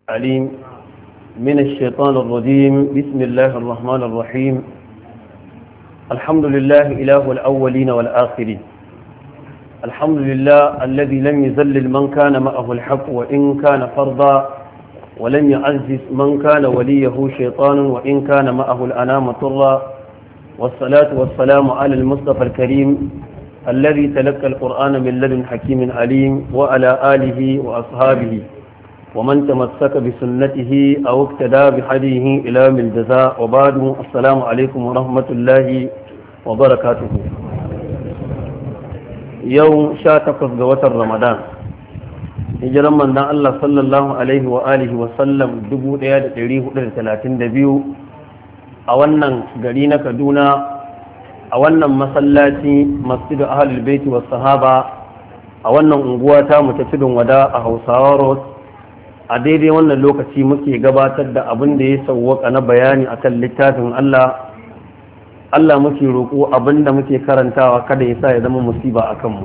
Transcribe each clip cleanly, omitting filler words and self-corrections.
عليم من الشيطان الرجيم. بسم الله الرحمن الرحيم. الحمد لله إله الأولين والآخرين. الحمد لله الذي لم يذلل من كان معه الحق وإن كان فرضا، ولم يعزز من كان وليه شيطان وإن كان معه الأنام طرا، والصلاة والسلام على المصطفى الكريم الذي تلقى القرآن من لدن حكيم عليم، وعلى آله وأصحابه ومن تمسك بسنته أو اقتدى بهديه إلى من الجزاء. وبعد، السلام عليكم ورحمة الله وبركاته. يوم شاتقف قوة رمضان، hijiran manzon Allah sallallahu alaihi wa alihi wa sallam 1432 a wannan gari na Kaduna, a wannan masallaci Masjidu Ahlul Bait was Sahaba, a wannan unguwa ta mu ta Tudun Wada a Hausawa Road. A daidai wannan lokaci muke gabatar da abin da ya sauwaka na bayani akan littafin Allah. Allah muke roƙo abin da muke karantawa kada ya sa ya zama musiba a kanmu.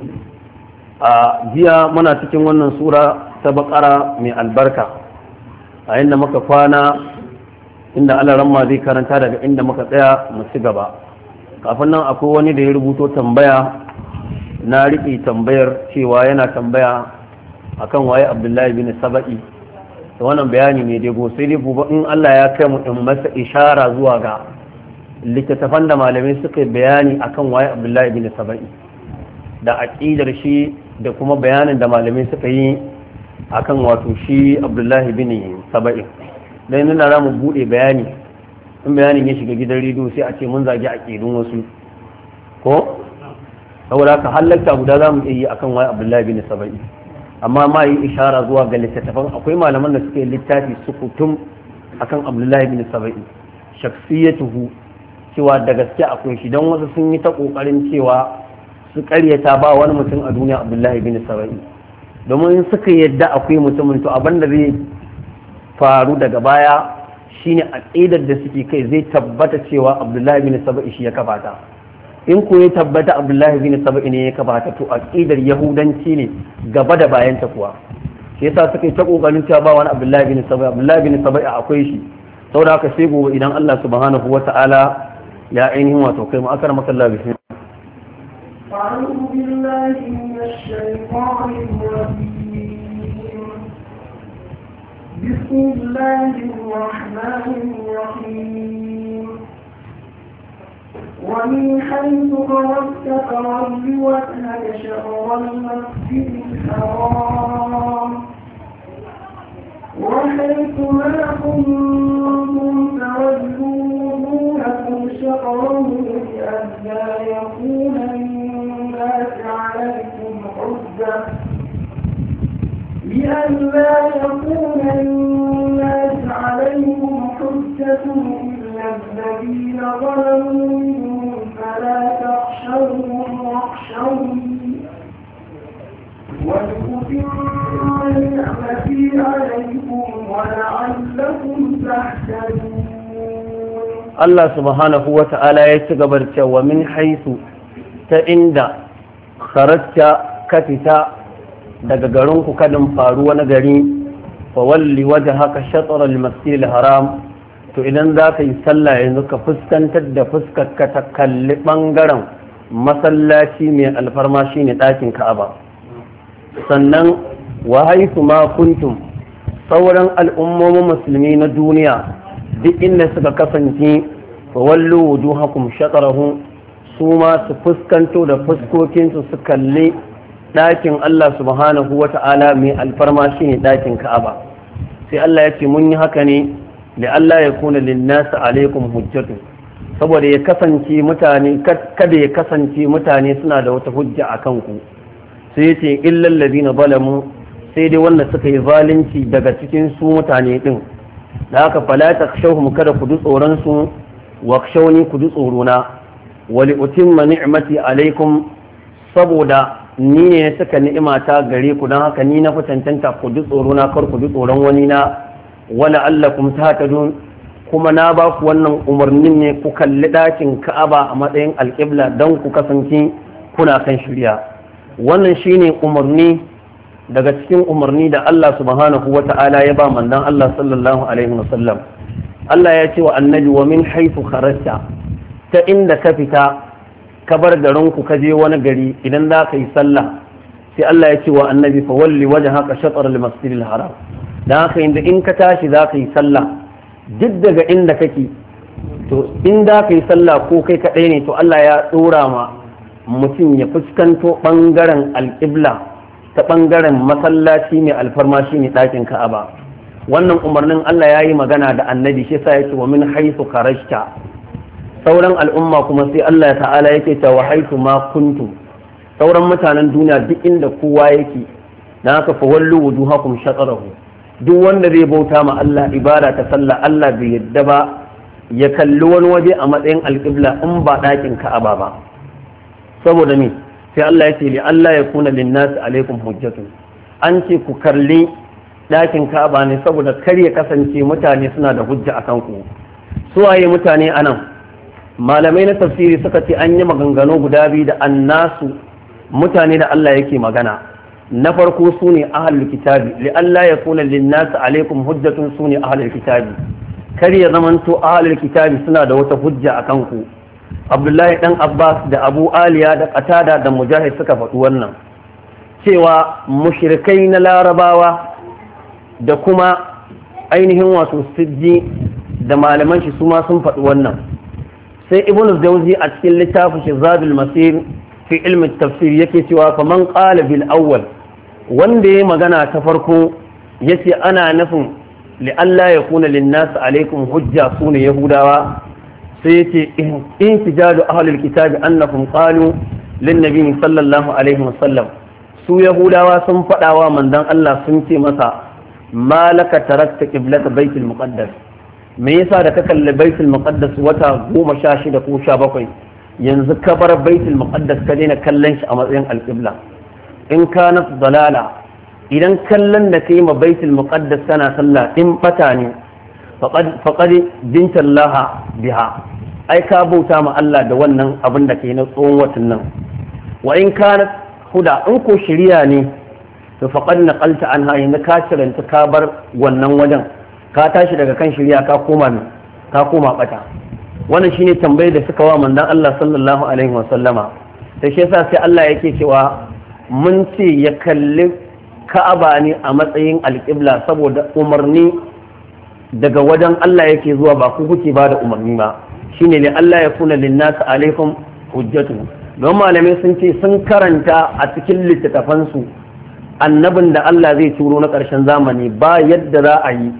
A jiya muna cikin wannan sura ta Baqara mai albarka, a inda muka kwana, inda Allah ramma zai karanta daga inda muka tsaya mu ci gaba. Kafin nan akwai wani da ya rubuto tambaya, na riƙe tambayar cewa yana tambaya akan waye Abdullahi bin Saba'i. da wannan bayani ne dai go sai dai gobe in Allah ya kai mu in masa ishara zuwa ga littattafan da malamai suka bayani akan waye Abdullahi bin Saba'i da aqidar shi da kuma bayanin da malamai suka yi akan wato shi Abdullahi bin Saba'i. Dan nuna za mu bude bayani, in bayanin ya shiga gidan rediyo sai a ce mun zagi aqidun wasu ko saboda ka halakta guda za mu yi akan waye Abdullahi bin Saba'i. Amma ma yi ishara zuwa ga littattafan, akwai malaman da suke littafi sukutum akan Abdullahi bin Saba'i, shakhsiyatuhu, cewa da gaske akwai shi. Don wasu sun yi ta kokarin cewa su karyata ba wani mutum a duniya Abdullahi bin Saba'i, domin in suka yadda akwai mutumin to abin da zai faru daga baya shine aqidar da suke kai zai tabbata cewa Abdullahi bin Saba'i shi ya kafata. In ko ya tabbata Abdullahi bin Saba'i ne ya kabata, to aqidar yahudanci ne gaba da bayan ta kuwa. Shi yasa suka yi ta kokarin cewa ba wani Abdullahi bin Saba'i. Abdullahi bin Saba'i akwai shi. Saboda haka sai gobe idan Allah subhanahu wata'ala ya ainihin wato kai mu akar maka Allah bismillah. أعوذ بالله من الشيطان الرجيم. بسم الله الرحمن الرحيم. ومن حيث خرجت فول وجهك شطر المسجد الحرام وحيث ما كنتم فولوا وجوهكم شطره لئلا يكون للناس عليكم حجة إلا الذين ظلموا منهم فلا تخشوهم واخشوني ولأتم نعمتي عليكم ولعلكم تهتدون. Allah subhanahu wa ta'ala ya ci gabar cewa min haisu ta inda kharajta ka fita daga garinku kadin faru wani gari, fa walli wajhaka shatr al-masjid al-haram, to idan za ka yi sallah yanzu ka fuskantar da fuskar ka ta kalli bangaren masallaci mai alfarma shine ɗakin Ka'aba. Sannan wa haythu ma kuntum, sauran al'ummomin musulmi na duniya duk inda suka kasance, fa wallu wujuhakum shatrahu, su ma su fuskanto da fuskokinsu su kalli ɗakin Allah subhanahu wa ta'ala mai alfarma shine ɗakin Ka'aba. Sai Allah ya ce mun yi haka ne da Allah ya kuna linnasi alaikum hujjatu, saboda ya kasance mutane kada ya kasance mutane suna da wata hujja a kanku. Sai ya ce illal ladina zalamu, sai dai wanda suka yi zalunci daga cikin su mutane din. Da haka fala takshawhum, kada ku ji tsoron su, wakshawni ku ji tsorona, wali utimma ni'mati alaikum, saboda ni ne suka ni'imata gare ku, don haka ni na fi cancanta ku ji tsorona, kar ku ji tsoron wani na, wala allakum tahtadun, kuma na ba ku wannan umarnin ne ku kalli ɗakin Ka'aba a matsayin alƙibla don ku kasance kuna kan shirya. Wannan shine umarni daga cikin umarni da Allah subhanahu wata'ala ya ba manzon Allah sallallahu alaihi wasallam Allah ya ce wa annabi wa min haythu kharajta ta inda ka fita ka bar garinku ka je wani gari idan za ka yi sallah sai Allah ya ce wa annabi fa walli wajhaka shatr al-masjidil haram dan haka inda in ka tashi za ka yi sallah duk daga inda kake to in da ka yi sallah ko kai kadai ne to Allah ya dora ma mutum ya fuskanto bangaren alqibla ta bangaren masallaci mai alfarma shine dakin Ka'aba wannan umarnin Allah ya yi magana da annabi shi yasa yake wa min haythu kharajta sauran al'umma kuma sai Allah ta'ala yake ta wa haythu ma kuntum sauran mutanen duniya duk inda kowa yake dan haka fa wallu wujuhakum shatrahu duk wanda zai bauta ma Allah ibada ta sallah Allah bai yadda ba ya kalli wani waje a matsayin alƙibla in ba ɗakin Ka'aba ba saboda me sai Allah ya ce li Allah ya kuna linnas alaikum hujjatun an ce ku kalli ɗakin Ka'aba ne saboda kar ya kasance mutane suna da hujja akan ku su waye mutane anan malamai na tafsiri suka ce an yi maganganu guda biyu da annasu mutane da Allah yake magana na farko su ne ahlul kitabi li Allah ya kuna linnas alaikum hujjatun su ne ahlul kitabi kar ya zamanto ahlul kitabi suna da wata hujja a kanku Abdullahi dan Abbas da Abu Aliya da Qatada da Mujahid suka faɗi wannan cewa mushrikai na Larabawa da kuma ainihin wato Siddi da malaman shi su ma sun faɗi wannan sai Ibn Jawzi a cikin littafin shi Zadul Masir fi ilmi tafsir yake cewa faman qala bil awwal wanda ya magana ta farko yace ana nufin لألا يكون للناس عليكم حجة سون يهودا سيتي انتجاد أهل الكتاب أنهم قالوا للنبي صلى الله عليه وسلم سو يهودا وسن فداوا من دان الله سنتي مسا ما لك تركت قبلة بيت المقدس me yasa da ka kalli baitul muqaddas wata 16 ko 17 yanzu ka bar baitul muqaddas ka daina kallon shi a matsayin alqibla in kana dalala idan kallon da ka yi ma baitul muqaddas kana sallah in bata ne faqad binta Allah biha ai ka bauta ma Allah da wannan abin da kai na tsohon watan nan wa in kana huda in ko shiriya ne to faqad naqalta anha yanzu ka ciranta ka bar wannan wajen ka tashi daga kan shiriya ka koma bata wannan shine tambayar da suka wa manzon Allah sallallahu alaihi wasallama sai shi yasa sai Allah yake cewa mun ce ya kalli Ka'aba ne a matsayin alƙibla saboda umarni daga wajen Allah yake zuwa ba ku kuke ba da umarni ba shine ne Allah ya kuna linnas alaikum hujjatu don malamai sun ce sun karanta a cikin littattafansu annabin da Allah zai turo na ƙarshen zamani ba yadda za a yi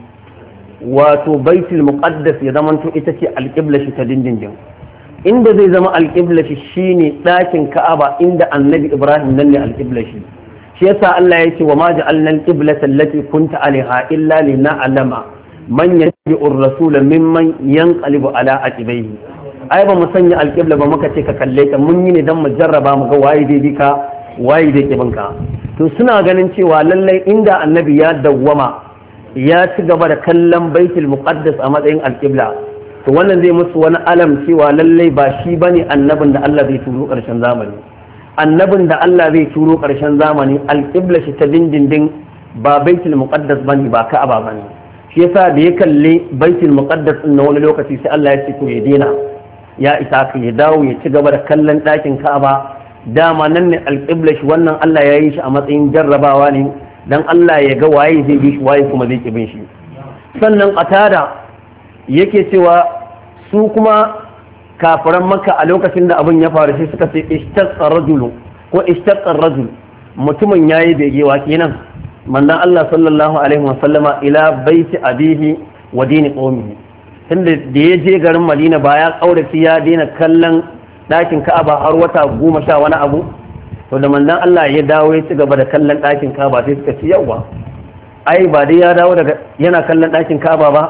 wato baitul muqaddas ya zamanto ita ce alƙibla shi ta dindindin inda zai zama alƙibla shi shine ɗakin Ka'aba inda annabi Ibrahim nan ne alƙibla shi yasa Allah ya ce wa ma ja'alna al-qiblata allati kunta 'alayha illa lina'lama man yattabi'ur rasula mimman yanqalibu ala aqibaihi ai ba mu sanya al-qibla ba muka ce ka kalle ta mun yi ne dan mu jarraba mu ga waye dai bika waye dai kibinka to suna ganin cewa lallai inda annabi ya dawwama ya ci gaba da kallon baitul muqaddas a matsayin al-qibla to wannan zai musu wani alam cewa lallai ba shi bane annabin da Allah zai turo karshen zamani annabin da Allah zai turo ƙarshen zamani alƙibla shi ta dindindin ba baitul muqaddas bane ba ka'aba bane shi yasa da ya kalle baitul muqaddas din na wani lokaci sai Allah ya ce to ya dena ya isa ka ya dawo ya ci gaba da kallon ɗakin ka'aba dama nan ne alƙibla shi wannan Allah ya yi shi a matsayin jarrabawa ne dan Allah ya ga waye zai bi shi waye kuma zai kibin shi sannan qatada yake cewa su kuma kafiran makka a lokacin da abin ya faru sai suka ce ishtaqqa rajul ko ishtaqqa rajul mutumin yayi begewa kenan manzon Allah sallallahu alaihi wasallama ila baiti abihi wa dini qaumihi tunda da ya je garin Madina ba ya kaurace ya daina kallon dakin Ka'aba har wata 10 wani abu to da manzon Allah ya dawo ya ci gaba da kallon dakin Ka'aba sai suka ce yawa ai ba dai ya dawo daga yana kallon dakin Ka'aba ba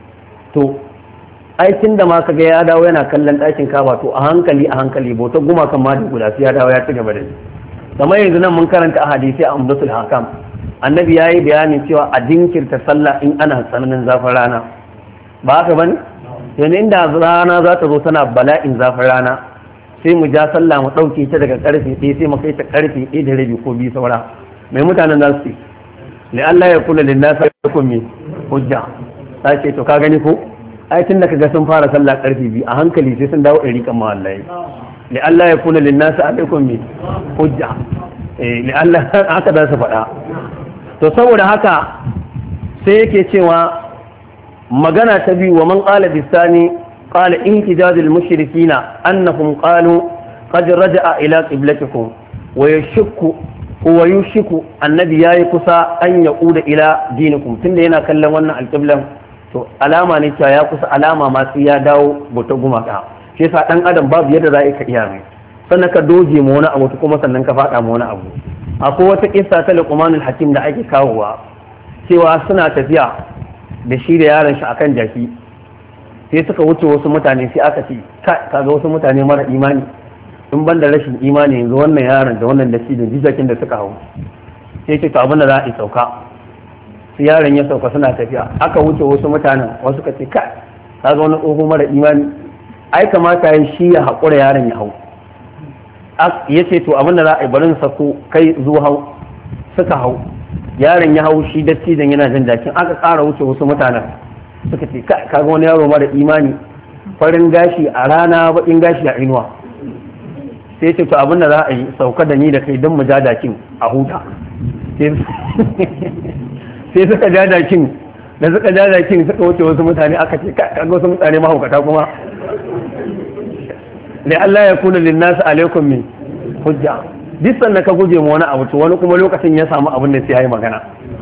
to aikin da ma kaga ya dawo yana kallon ɗakin Ka'aba to a hankali bautar gumakan ma da guda sai ya dawo ya ci gaba da shi kamar yanzu nan mun karanta a hadisi a Umdatul Hakam annabi yayi bayanin cewa a dinkirta sallah in ana tsananin zafin rana ba haka bane yanzu inda rana za ta zo tana bala'in zafin rana sai mu ja sallah mu ɗauke ta daga karfe 1 sai mu kai ta karfe 1 da rabi ko 2 saura mai mutanen za su li Allah ya kula lin nas yakum min hujja sai ce to ka gani ko ai tun da kaga sun fara sallah karfi bi a hankali sai sun dawo ɗari kan wallahi li Allah ya kula lin nas alaikum min hujja li Allah haka za su faɗa. To saboda haka sai yake cewa magana ta biyu wa man qala bisani qala ihtijaz al mushrikina annahum qalu qad raja'a ila qiblatikum wa yashku huwa yushiku annabi yayi kusa an yauda ila dinikum tunda yana kallon wannan alqiblan to alama ne cewa ya kusa alama ma sai ya dawo bota gumaka shi yasa dan adam babu yadda za ka iya mai sannan ka doje mu wani abu kuma sannan ka fada mu wani abu. Akwai wata kissa ta Luqmanul Hakim da ake kawowa cewa suna tafiya da shi da yaron shi akan jaki sai suka wuce wasu mutane sai aka ce kaga wasu mutane mara imani in ban da rashin imani yanzu wannan yaron da wannan da shi da jijakin da suka hau sai ce to abin da za a yi sauka sai yaron ya sauka suna tafiya aka wuce wasu mutanen wasu ka ce kaga wani tsoho mara imani ai kamata ya shi ya haƙura yaron ya hau ya ce to abin da za a yi barin sako kai zuwa hau suka hau yaron ya hau shi dattijan yana jan jakin aka ƙara wuce wasu mutanen suka ce kaga wani yaro mara imani farin gashi a rana baƙin gashi a inuwa sai ce to abin da za a yi sauka da ni da kai don mu ja jakin a huta sai suka ja jakin da suka ja jakin suka wuce wasu mutane aka ce kaga wasu mutane mahaukata kuma da Allah ya kuna linnasu alaikum min hujja duk sannan ka guje mu wani abu to wani kuma lokacin ya samu abin da sai yayi magana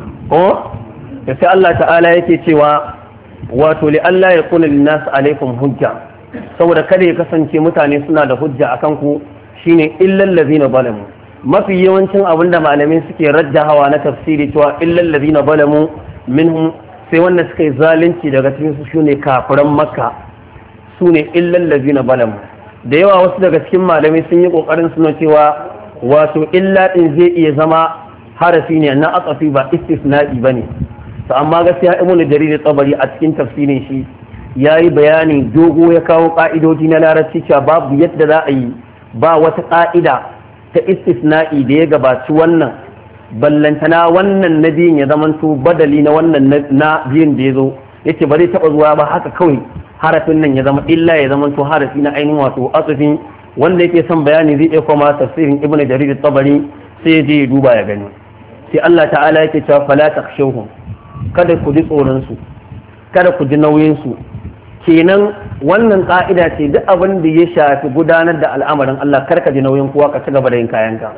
ko da sai Allah ta'ala yake cewa wato li Allah ya kuna linnasu alaikum hujja saboda kada ya kasance mutane suna da hujja akan ku shine illal ladina zalamu mafi yawancin abin da malamai suke rajjahawa na tafsiri cewa illal ladina zalamu minhum sai wanda suka yi zalunci daga cikin su shine kafiran makka sune illal ladina zalamu da yawa wasu daga cikin malamai sun yi kokarin suna cewa wato illa din zai iya zama harafi ne na atsafi ba istisna'i bane to amma gaskiya ibnu jarir tabari a cikin tafsirin shi yayi bayani dogo ya kawo ka'idoji na larabci cewa babu yadda za a yi ba wata ka'ida ta istisna'i da ya gabaci wannan ballantana wannan na biyun ya zamanto badali na wannan na biyun da ya zo yace ba zai taba zuwa ba haka kawai harafin nan ya zama illa ya zama to harafi na ainihin wato asufin wanda yake son bayani zai iya koma tafsirin ibnu jarir tabari sai je ya duba ya gani sai Allah ta'ala yake cewa fala takhshawhum kada ku ji tsoron su kada ku ji nauyin su kenan wannan ka'ida ce duk abin da ya shafi gudanar da al'amarin Allah karka ji nauyin kowa ka ci gaba da yin kayanka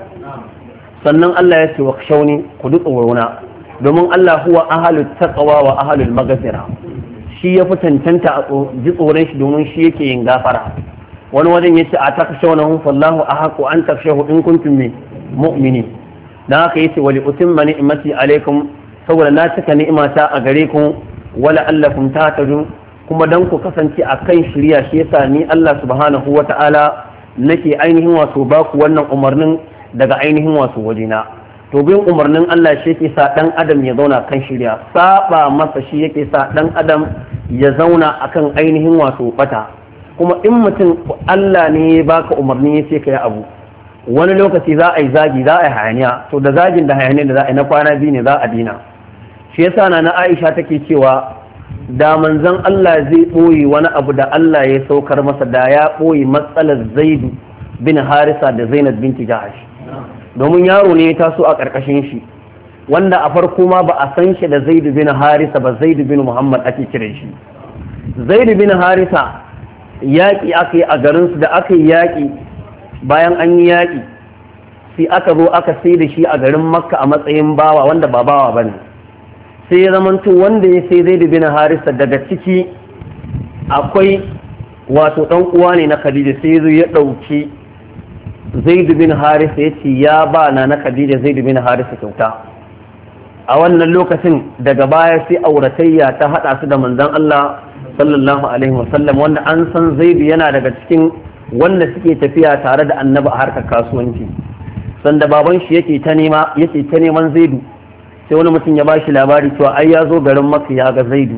sannan Allah ya ce wa khshawni ku ji tsorona domin Allah huwa ahalut taqwa wa ahalul maghfira shi ya fi cancanta a ji tsoron shi domin shi yake yin gafara wani wajen ya ce a takshawnahu fallahu ahaqu an takshahu in kuntum mu'minin dan haka yace wali utimma ni'mati alaikum saboda na cika ni'imata a gare ku wala allakum tahtadun kuma dan ku kasance a kan shirya shi yasa ni Allah subhanahu wata'ala nake ainihin wato baku wannan umarnin daga ainihin wato wajena to bin umarnin Allah shi yake sa dan adam ya zauna kan shirya saba masa shi yake sa dan adam ya zauna akan ainihin wato bata kuma in mutum Allah ne ya baka umarni ya ce kai abu wani lokaci za a yi zagi za a yi hayaniya to da zagin da hayaniya da za a yi na kwana biyu ne za a dina shi yasa na Aisha take cewa da manzon Allah zai boye wani abu da Allah ya saukar masa da ya boye matsalar Zaid bin Harisa da Zainab binti Jahash domin yaro ne ya taso a ƙarƙashin shi wanda a farko ma ba a san shi da Zaid bin Harisa ba Zaid bin Muhammad ake kiran shi Zaid bin Harisa yaƙi aka yi a garinsu da aka yi yaƙi bayan an yi yaƙi sai aka zo aka sai da shi a garin Makka a matsayin bawa wanda ba bawa ba ne sai ya zamanto wanda ya sai Zaid bin Harisa daga ciki akwai wato ɗan uwa ne na Khadija sai ya ɗauki Zaid bin Harisa ya ce ya ba na Khadija Zaid bin Harisa kyauta a wannan lokacin daga baya sai auratayya ta hada su da manzon Allah sallallahu alaihi wasallam wanda an san Zaid yana daga cikin wanda suke tafiya tare da Annabi a harkar kasuwanci sanda baban shi yake ta neman Zaid sai wani mutum ya bashi labari cewa ai ya zo garin Makka ya ga Zaid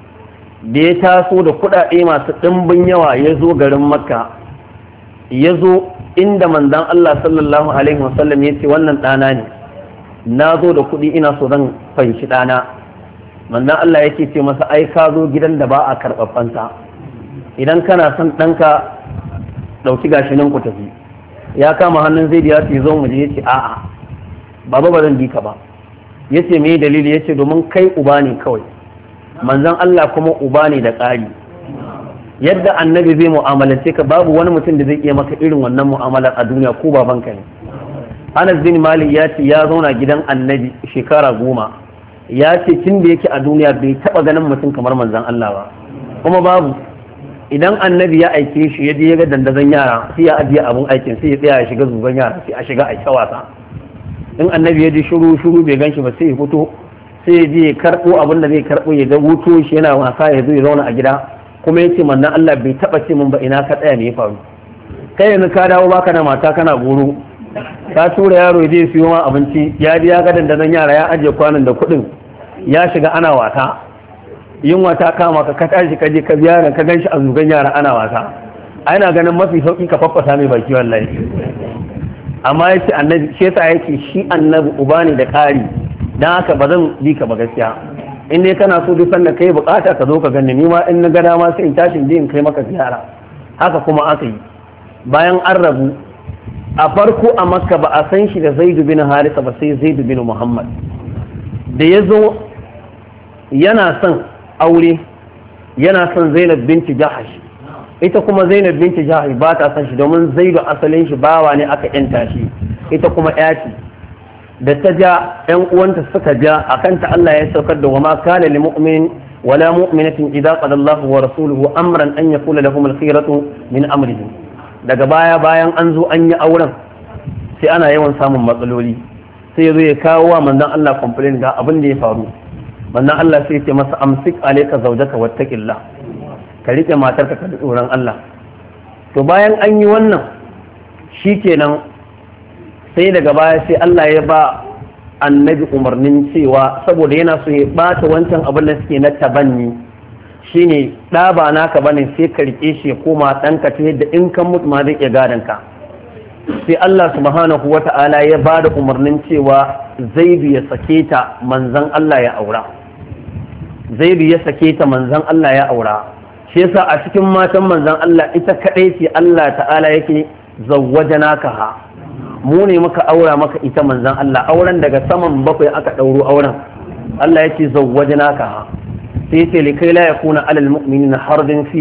da ya taso da kuɗaɗe masu ɗimbin yawa ya zo garin Makka ya zo inda manzon Allah sallallahu alaihi wasallam ya ce wannan ɗana ne na zo da kuɗi ina so zan fanshi ɗana. manzon Allah yake ce masa ai ka zo gidan da ba a karɓar fansa, idan kana son ɗanka ɗauki gashi nan ku tafi. ya kama hannun zai ya ce zo mu je, yace a'a baba ba zan bi ka ba. yace me dalili? yace domin kai uba ne kawai, manzon Allah kuma uba ne da ƙari. yadda annabi zai mu'amalance ka babu wani mutum da zai iya maka irin wannan mu'amalar a duniya ko babanka ne. Anas bin Malik ya ce ya zauna gidan annabi shekara 10, ya ce tun da yake a duniya bai taba ganin mutum kamar manzon Allah ba, kuma babu. idan annabi ya aike shi ya je ya ga dandazon yara sai ya ajiye abun aikin sai ya tsaya ya shiga zuban yara sai a shiga a ta wasa. in annabi ya ji shiru bai ganshi ba sai ya fito sai ya je ya karbo abin da zai karbo ya ga hutu shi yana wasa ya zo ya zauna a gida, kuma yace manzon Allah bai taba ce min ba ina ka tsaya me ya faru. kai yanzu ka dawo baka da mata kana goro, ka tura yaro ya je siyo ma abinci, ya ji ya ga dandazon yara ya ajiye kwanan da kuɗin ya shiga ana wasa, yunwa ta kama ka tashi ka je ka biya ka gan shi a zugan yara ana wasa. ana ganin mafi sauki ka faffasa mai baki wallahi. amma yace annabi shi yasa yake shi annabi uba ne da ƙari, dan haka ba zan bi ka ba gaskiya. in dai kana so duk sanda kai bukata ka zo ka ganni, ni ma in na ga dama sai in tashi in kai maka ziyara. haka kuma aka yi. bayan an rabu a farko a Makka ba a san shi da Zaid bin Harisa ba sai Zaid bin Muhammad. da ya zo yana son aure, yana son Zainab binti Jahash, ita kuma Zainab binti Jahash ba ta son shi domin Zaidu asalin shi bawa ne aka yanta shi, ita kuma yaci. da ta ja ƴan uwanta suka ja akan ta Allah ya saukar da wama kana lil mu'min wala mu'minatin idza qada Allahu wa rasuluhu amran an yakula lahum al-khiyaratu min amrihim. daga bayan an zo an yi auren sai ana yawan samun matsaloli, sai ya zo ya kawo wa manzon Allah complain ga abin da ya faru. manzon Allah sai ce masa amsik alayka zawjaka wattaqillah, ka rike matarka ka da tsoron Allah. to bayan an yi wannan shikenan sai daga baya sai Allah ya ba annabi umarnin cewa saboda yana so ya bata wancan abin da suke na tabanni, shine da ba naka bane sai ka rike shi ya koma danka ta yadda in kan mutu ma zai iya gadon ka. sai Allah subhanahu wata'ala ya ba da umarnin cewa Zaidu ya sake ta manzon Allah ya aura. Zaidu ya sake ta manzon Allah ya aura. shi yasa a cikin matan manzon Allah ita kadai ce Allah ta'ala yake zawwajanaka ha, mu ne muka aura maka ita manzon Allah. auren daga saman bakwai aka dauro auren. Allah yake zawwajanaka ha, sai yace likai la yakuna alal mu'minina hardin fi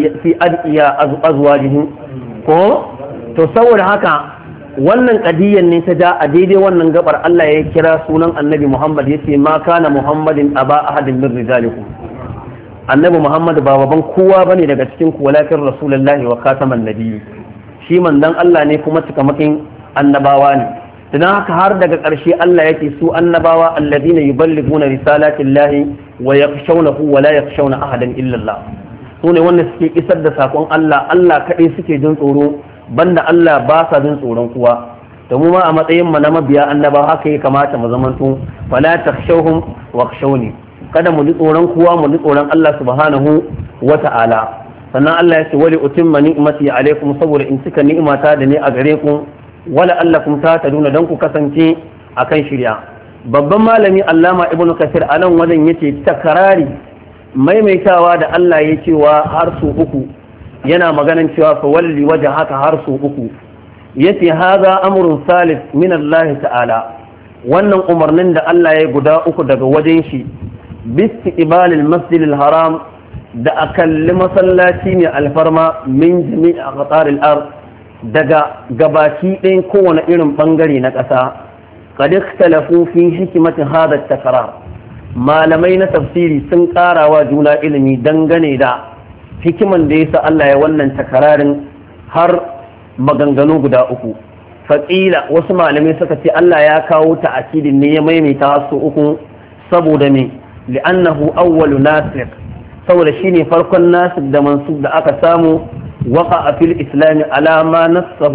adiya azwajihim ko. to saboda haka wannan kadiyan ne ta ja a daidai wannan gabar Allah ya kira sunan annabi Muhammad yace ma kana Muhammadin aba ahadin min rijalikum, annabi Muhammad ba baban kowa bane daga cikin ku, walakin rasulullahi wa khataman nabiyyi, shi manzon Allah ne kuma cikamakin annabawa ne. dan haka har daga ƙarshe Allah yake su annabawa alladhina yuballighuna risalatillahi wa yakhshawnahu wa la yakhshawna ahadan illa Allah, su ne wanda suke isar da sakon Allah, Allah kadai suke jin tsoro, banda Allah ba sa jin tsoron kuwa. da mu ma a matsayin mu na mabiya annaba haka ya kamata mu zamanto, fala takhshawhum wakhshawni, kada mu ji tsoron kuwa, mu ji tsoron Allah subhanahu wata'ala. sannan Allah ya ce wali utimma ni'mati alaikum, saboda in cika ni'imata da ne a gare ku, wala allakum tataduna, dan ku kasance akan shirya. babban malami Allama Ibn Kathir a nan wajen yace takarari maimaitawa da Allah ya cewa har su uku, yana maganan cewa fa walli waje haka har su uku, yace haza amrun salih min Allah ta'ala, wannan umarnin da Allah ya guda uku daga wajen shi, bisti ibalil masjidil haram, da akalli masallaci mai alfarma, min jami'i aqtaril ard, daga gabaki ɗayan kowane irin bangare na ƙasa. qad ikhtalafu fi hikmati hadha at-takrar, malamai na tafsiri sun ƙarawa juna ilimi dangane da hikiman da yasa Allah ya wannan takararin har maganganu guda uku. faƙila wasu malamai suka ce Allah ya kawo ta'akidin ne ya maimaita su uku saboda me li'annahu awwalu nasir, saboda shine farkon nasir da mansub da aka samu waqa fil islam alama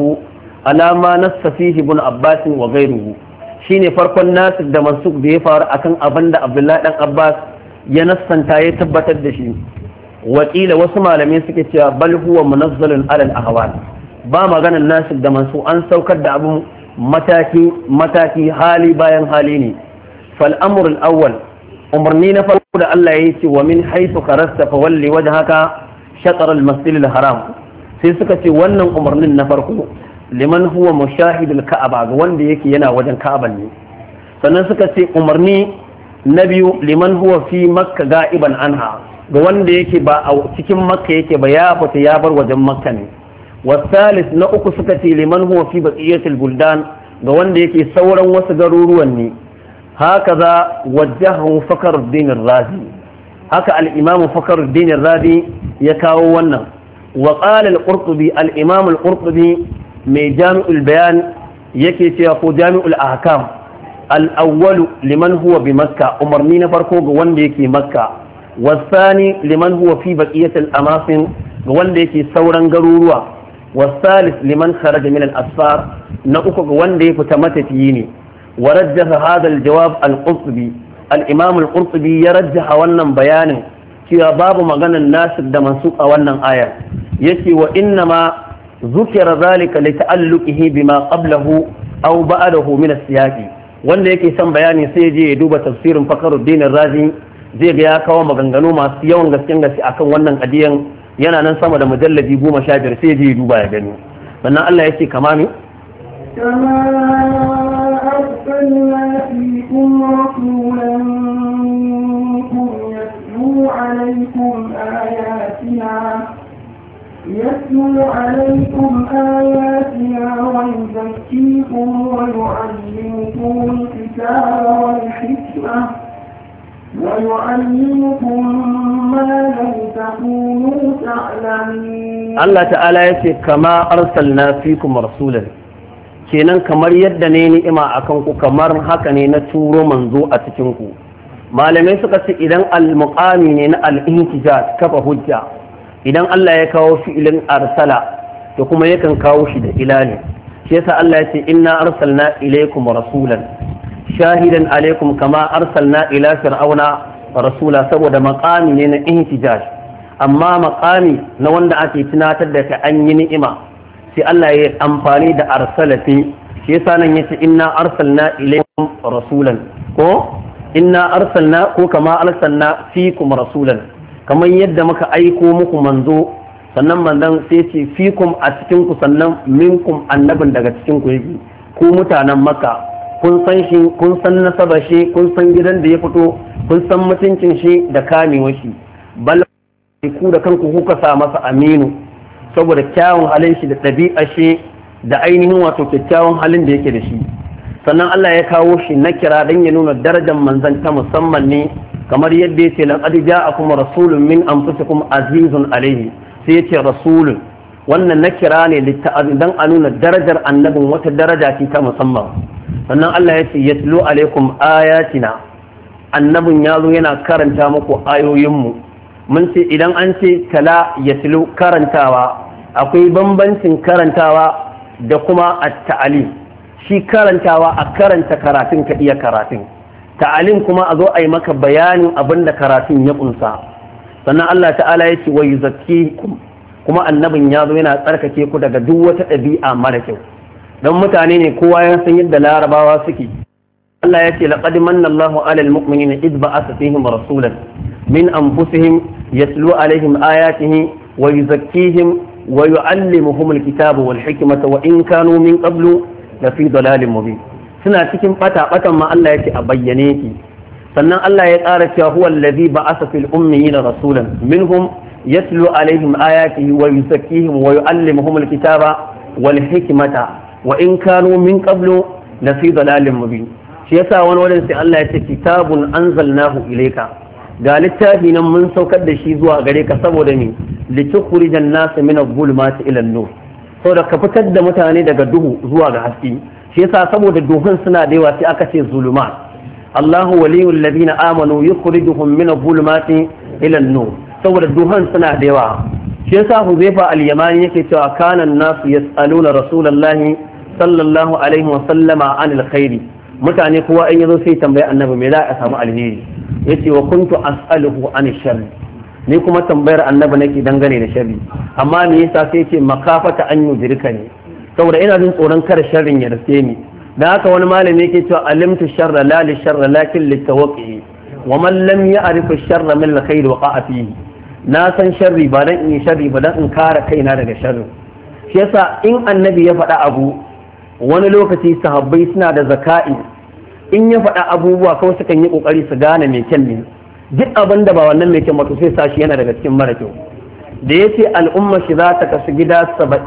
nassa fihi ibn Abbas wa ghayruhu, shine farkon nasir da mansub da ya faru akan abinda Abdullahi dan Abbas ya nassanta ya tabbatar da shi. wakila wasu malamai suke cewa bal huwa munazzalun ala al-ahwal, ba maganar nasir da mansu an saukar da abun mataki hali bayan hali ne. fal amr al awwal umarni na farko da Allah ya ce wa min haythu kharasta fa walli wajhaka shatr al masjid al haram, sai suka ce wannan umarnin na farko liman huwa mushahidul ka'aba ga wanda yake yana wajen ka'aban ne. sannan suka ce umarni na biyu liman huwa fi makka ga'iban anha ga wanda yake ba a cikin makka yake ba ya fita ya bar wajen makka ne. wasalis na uku suka ce liman huwa fi baqiyatil buldan ga wanda yake sauran wasu garuruwan ne. hakaza wajjahu Fakhruddin Razi, haka al-Imam Fakhruddin Razi ya kawo wannan. wa qala al-Qurtubi al-Imam al-Qurtubi mai Jami'ul Bayan yake cewa ko Jami'ul Ahkam al-awwal liman huwa bi Makka, umarni na farko ga wanda yake Makka. wasani liman huwa fi baqiyatil amasin ga wanda yake sauran garuruwa. wasalis liman kharaja min al-asfar, na uku ga wanda ya fita matafiyi ne. ورجح هذا الجواب القرطبي الإمام القرطبي يرجح wannan bayanin cewa babu maganan nasir da mansuk a wannan aya yace wa inna ma zukira zalika li ta'alluqihi bima qablahu aw ba'dahu min as-siyaqi, wanda yake son bayani sai je ya duba tafsirin Fakhruddin Razi, zai ga ya kawo maganganu masu yawan gaske akan wannan adiyan, yana nan sama da mujalladi 15 sai je ya duba ya gani. sannan Allah yace kamami أرسلنا فيكم رسولا منكم يتلو عليكم آياتنا ويزكيكم ويعلمكم الكتاب والحكمة ويعلمكم ما لم تكونوا تعلمون. الله تعالى يقول كما أرسلنا فيكم رسولا، kenan kamar yadda ne ni'ima akan ku kamar haka ne na turo manzo a cikin ku. Malamai suka ce idan al-muqami ne na al-ihtijaj kafa hujja, idan Allah ya kawo fi'ilin arsala to kuma yakan kawo shi da ila ne. Shi yasa Allah ya ce inna arsalna ilaykum rasulan shahidan alaykum kama arsalna ila fir'auna rasula, saboda maqami ne na ihtijaj. amma maqami na wanda ake tunatar da ka an yi ni'ima sai Allah ya amfani da arsalati. shi yasa nan yace inna arsalna ilaykum rasulan, ko inna arsalna ko kama arsalna fikum rasulan, kamar yadda muka aiko muku manzo, sannan manzon sai ce fikum a cikin ku, sannan minkum annabin daga cikin ku yake. ku mutanen Makka kun san shi, kun san nasaba shi, kun san gidan da ya fito, kun san mutuncin shi da kamewar shi. bal ku da kanku kuka sa masa aminu saboda kyawun halin shi da ɗabi'a shi da ainihin wato kyakkyawan halin da yake da shi. sannan Allah ya kawo shi na kira don ya nuna darajar manzan ta musamman ne, kamar yadda yace laqad ja'akum rasulun min anfusikum azizun alayhi, sai yace rasulun, wannan na kira ne dan a nuna darajar annabin, wata daraja ce ta musamman. sannan Allah yace yatlu alaikum ayatina, annabin ya zo yana karanta muku ayoyinmu. mun ce idan an ce tala yatlu karantawa, akwai bambancin karantawa da kuma at-ta'alim. shi karantawa a karanta karatun ka iya karatun, ta'alim kuma a zo a yi maka bayanin abin da karatun ya kunsa. sannan Allah ta'ala ya ce wa yuzakkikum, kuma annabin ya zo yana tsarkake ku daga duk wata ɗabi'a mara kyau. dan mutane ne kowa ya san yadda larabawa suke. Allah ya ce laqad manna Allahu 'alal mu'minina idh ba'atha fihim rasulan min anfusihim yatlu 'alayhim ayatihi wa yuzakkihim wa yu'allimuhum al-kitaba wal hikmata wa in kanu min qablu la fi dalalin mubin. suna cikin batan ma Allah yake a bayyane ki. sannan Allah ya ƙara cewa huwa allazi ba'atha fil ummiyina rasulan minhum yatlu 'alayhim ayatihi wa yuzakkihim wa yu'allimuhum al-kitaba wal hikmata wa in kanu min qablu la fi dalalin mubin. shi yasa wani wurin sai Allah ya ce kitabun anzalnahu ilayka, ga littafi nan mun saukar da shi zuwa gare ka saboda ni litukhrijan nas min adh-dhulumati ila an-nur, saboda ka fitar da mutane daga duhu zuwa ga haske. shi yasa saboda duhun suna da yawa sai aka ce zulumat. Allahu waliyul ladina amanu yukhrijuhum min adh-dhulumati ila an-nur, saboda duhun suna da yawa. shi yasa Huzaifa al-Yamani yake cewa kana an-nasu yas'aluna rasulullahi sallallahu alaihi wa sallama anil khairi, mutane kowa in yazo sai tambayi annabi me za a samu alheri. yace wa kuntu as'aluhu anil sharri, ni kuma tambayar annabi nake dangane da sharri. amma me yasa sai yace makafata an yudrika ne, saboda ina jin tsoron kar sharrin ya rafe ni. da haka wani malami yake cewa alimtu sharra la li sharra lakin litawaqi wa man lam ya'rif ash-sharra min al-khayr waqa'a fihi na san sharri ba dan in sharri ba dan in kare kaina daga sharri shi yasa in annabi ya faɗa abu wani lokaci sahabbai suna da zaka'i in ya faɗa abubuwa kawai sukan yi kokari su gane mai kyan ne duk abin da ba wannan mai kyan ba to sai sashi yana daga cikin mara kyau da yace al'umma shi za ta kasu gida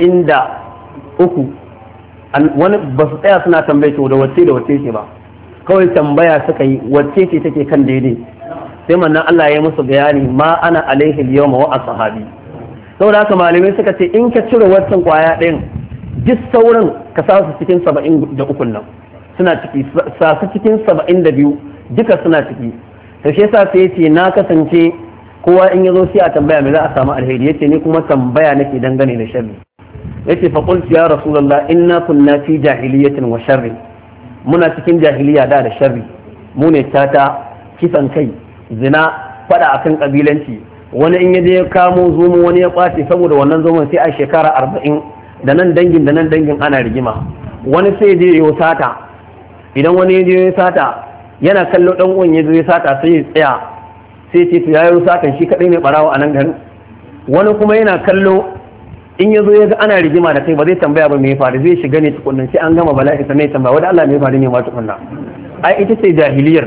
73 wani ba su tsaya suna tambaye to da wacce ce ba kawai tambaya suka yi wacce ce take kan daidai sai mannan Allah ya musu bayani ma ana alaihi al-yawma wa ashabi saboda haka malamai suka ce in ka cire wancan kwaya ɗayan duk sauran ka sa su cikin 73 nan suna ciki sa su cikin 72 duka suna ciki to shi yasa sai yace na kasance kowa in yazo sai a tambaya me za a samu alheri yace ni kuma tambaya nake dangane da sharri yace fa qultu ya rasulullah inna kunna fi jahiliyatin wa sharri muna cikin jahiliya da sharri mu ne tata kisan kai zina fada akan kabilanci wani in yaje ya kamo zomo wani ya kwace saboda wannan zomon sai a shekara 40 da nan dangin ana rigima wani sai je ya sata idan wani ya sata yana kallo dan uwan ya zo ya sata sai ya tsaya sai ce to yayi satan shi kadai ne barawo a nan garin wani kuma yana kallo in ya zo ya ga ana rigima da kai ba zai tambaya ba me ya faru zai shiga ne tukunnan sai an gama bala'i sannan ya tambaya wanda Allah me ya faru ne ma tukunna ai ita ce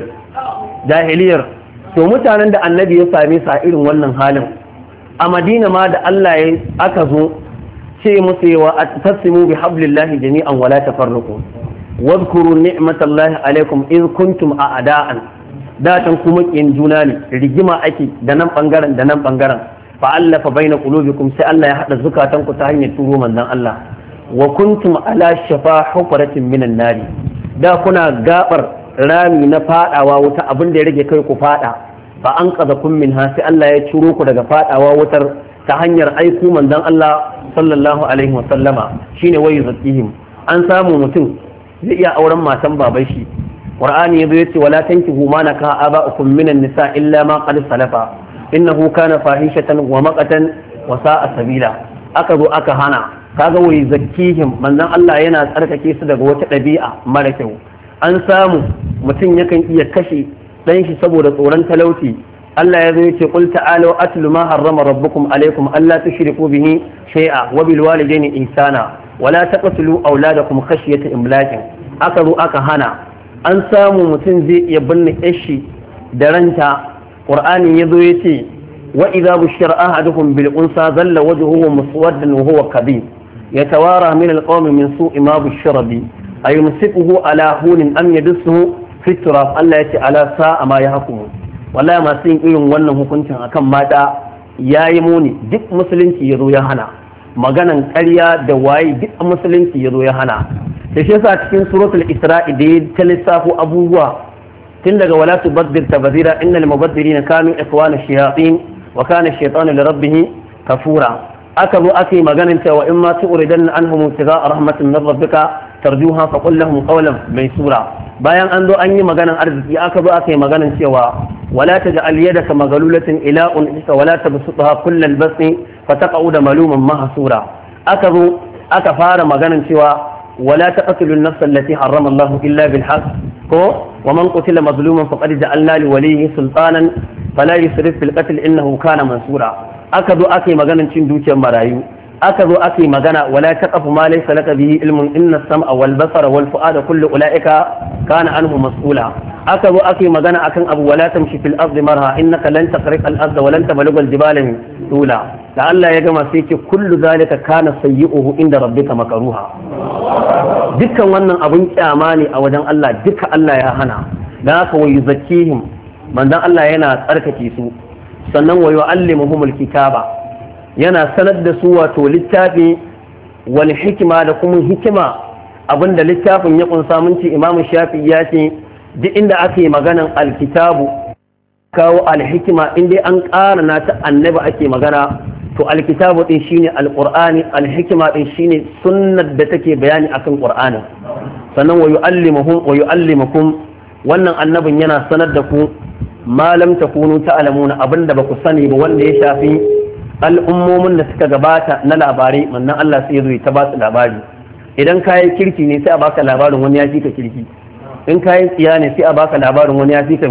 jahiliyar to mutanen da annabi ya same su a irin wannan halin a Madina ma da Allah ya aka zo ce musu wa tasimu bi hablillahi jami'an wala tafarraqu wadhkuru ni'matallahi alaikum iz kuntum a'da'an da tan kuma kin juna ne rigima ake da nan bangaren fa'allafa baina qulubikum sai Allah ya hada zukatanku ta hanyar turo manzon Allah wa kuntum ala shafa hufratin minan nari da kuna gabar rami na fadawa wuta abin da ya rage kai ku fada fa an qadakum minha sai Allah ya ciro ku daga fadawa wutar ta hanyar aiku manzon Allah sallallahu alaihi wa sallama shine wayu zakihim an samu mutum zai iya auren matan baban shi Qur'ani yazo yace wala tankihu ma naka aba'ukum minan nisa illa ma qad salafa innahu kana fahishatan wa maqatan wa sa'a sabila aka zo aka hana kaga wai zakkihim manzon Allah yana tsarkake su daga wata ɗabi'a mara kyau an samu mutum yakan iya kashe dan shi saboda tsoron talauci Allah ya zo yace qul ta'alu atlu ma harrama rabbukum alaykum alla tushriku bihi shay'a wa bil walidayni ihsana wa la taqtulu awladakum khashyata imlakin aka zo aka hana an samu mutum zai iya binne yashi da ranta Qur'ani yazo yace wa idza bushira ahaduhum bil unsa dhalla wajhuhu muswaddan wa huwa kadhib yatawara min al qawmi min su'i ma bushira bi ayumsikuhu ala hunin am yadsuhu fi turab Allah yace ala sa'a ma yahkumu wallahi masu yin irin wannan hukuncin akan mata yayi muni duk musulunci yazo ya hana maganan ƙarya da waye duk musulunci yazo ya hana da shi yasa cikin suratul isra'i da ta lissafo abubuwa tun daga wala tubaddir tabdira innal mubaddirina kanu ikhwana shayatin wa kana ash-shaytanu li rabbih kafura aka zo aka yi maganin cewa in ma tu'ridanna anhum ibtigha'a rahmatin min rabbika tarjuha fa qul lahum qawlan maysura bayan an zo an yi maganan arziki aka zo aka yi maganan cewa wala taj'al yadaka maghlulatan ila unka wala tabsutha kullal basti fataqa'uda maluman mahsura aka zo aka fara maganan cewa ولا تقتلوا النفس التي حرم الله إلا بالحق ومن قتل مظلوما فقد جعلنا لوليه سلطانا فلا يسرف في القتل إنه كان منصورا أكدوا أكي مغانا تندوكي مرايو أكدوا أكي مغانا ولا تقف ما ليس لك به علم إن السمع والبصر والفؤاد كل أولئك كان عنه مسؤولا أكدوا أكي مغانا أكن أبو ولا تمشي في الأرض مرها إنك لن تخرق الأرض ولن تبلغ الجبال طولا لعل يجمع فيك كل ذلك كان سيئه عند ربك مكروها dukkan wannan abun kyama ne a wajen Allah duka Allah ya hana da haka wayu zakihim manzon Allah yana tsarkake su sannan wayu allimuhumul kitaba yana sanar da su wato littafi wal hikima da kuma hikima abinda littafin ya kunsa mun ce Imam Shafi'i ya ce duk inda ake maganan alkitabu kawo alhikima inda an ƙara na ta annabi ake magana to alkitabu din shine alqur'ani alhikma din shine sunnar da take bayani akan qur'ani sannan wa yu'allimukum wannan annabin yana sanar da ku ma lam takunu ta'lamuna abinda ba ku sani ba wanda ya shafi al'ummomin da suka gabata na labarai mannan Allah sai ya zo ta ba su labari idan kayi kirki ne sai a baka labarin wani ya fi ka kirki, in kayi tsiya ne sai a baka labarin wani ya fi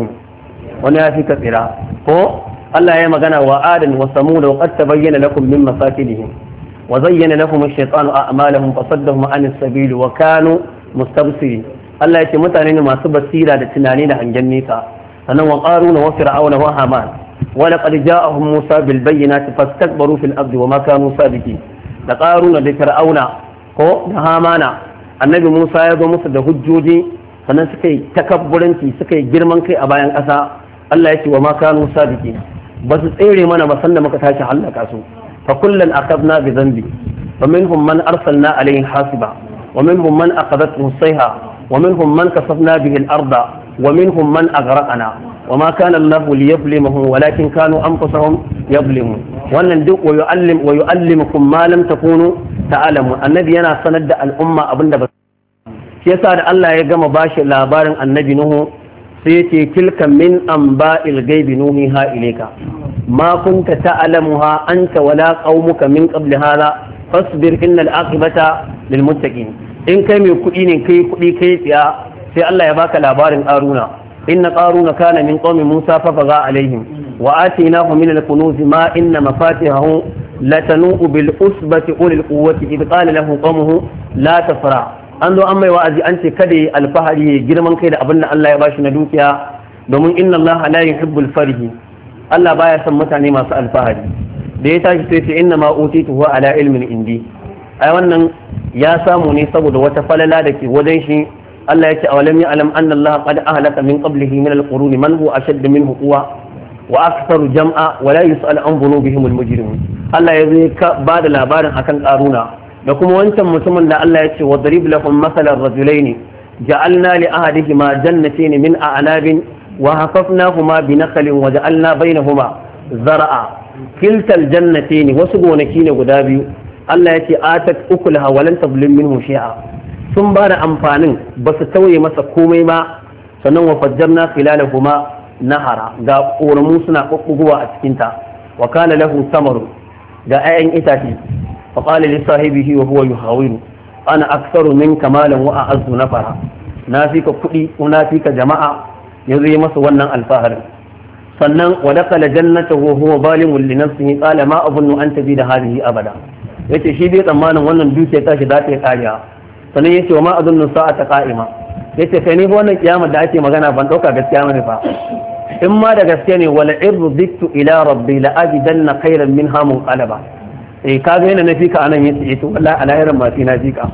ka tsira. ko Allah ya magana wa adan wa samud wa qad tabayyana lakum min masakinihim wa zayyana lahum ash-shaytanu a'malahum fasaddahum 'anis sabil wa kanu mustabsirin. Allah ya ce mutane ne masu basira da tunani da hangen nesa. sannan wa qaruna wa fir'auna wa haman wa laqad ja'ahum musa bil bayyinati fastakbaru fil ardi wa ma kanu sabiqin. da qaruna da fir'auna ko da hamana annabi musa ya zo musu da hujjoji sannan suka yi takabburanci suka yi girman kai a bayan ƙasa. Allah ya ce wa ma kanu sabiqin, ba su tsere mana ba sanda muka tashi halaka su. fa kullan akhadna bi dhanbi wa minhum man arsalna alayhi hasiba wa minhum man akhadathu sayha wa minhum man kasafna bihi al-arda wa minhum man aghraqna wa ma kana Allahu liyazlimahum walakin kanu anfusahum yazlimun. wannan duk wa yu'allimukum ma lam takunu ta'lamun. annabi yana sanar da al'umma abinda ba shi yasa da Allah ya gama bashi labarin annabi nuhu sai yace tilka min anba'il ghaibi nuhiha ilayka ma kunta ta'lamuha anta wala qaumuka min qabli hadha fasbir innal aqibata lil muttaqin. in kai mai kudi ne kai kudi kai tsiya sai Allah ya baka labarin qaruna inna qaruna kana min qaumi musa fa baga alaihim wa atinahu min al-kunuz ma inna mafatihahu latanu bil usbati ulil quwwati id qala lahu qaumuhu la tafra. an zo an mai wa'azi an ce kada yi alfahari girman kai da abin da Allah ya bashi na dukiya domin inna Allah la yuhibbul farihi. Allah baya son mutane masu alfahari. da ya tashi sai ce inna ma utituhu ala ilmin indi. ai wannan ya samu ne saboda wata falala da ke wajen shi. Allah ya ce awalam ya'lam anna Allah qad ahlaka min qablihi min al-qurun man huwa ashadd minhu quwwa wa aktharu jam'a wa la yus'al an dhunubihim al-mujrimun. Allah ya zai ba da labarin akan qaruna da kuma wancan mutumin da Allah ya ce wa darib lahum masalan rajulaini ja'alna li ahadihima jannatayn min a'nabin wa hafafnahuma bi naqlin wa ja'alna bainahuma zar'a kiltal jannatayn wasu gonaki ne guda biyu. Allah ya ce atat ukulaha wa lan tablim minhu shay'a, sun ba da amfanin ba su tauye masa komai ba. sannan wa fajjarna khilalahuma nahara ga koramu suna kokkuguwa a cikin ta. wa kana lahu samaru ga ayan itace fa qala li sahibihi wa huwa yuhawiru ana aktsaru minka malan wa a'azzu nafara. na fika kudi ko na fika jama'a yanzu yi masa wannan alfaharin. sannan wa dakala jannatahu wa huwa zalimun li nafsihi qala ma abunnu an tabida hadhihi abada. yace shi bai tsammanin wannan dukiya tashi za ta yi kariya. sannan yace wa ma adunnu sa'ata qa'ima, yace kai ne fa wannan kiyama da ake magana ban dauka gaskiya bane fa. in ma da gaske ne wala irditu ila rabbi la ajidanna khayran minha munqalaba. kaga yana nafika anan yace wallahi alahiran ma fi nafika.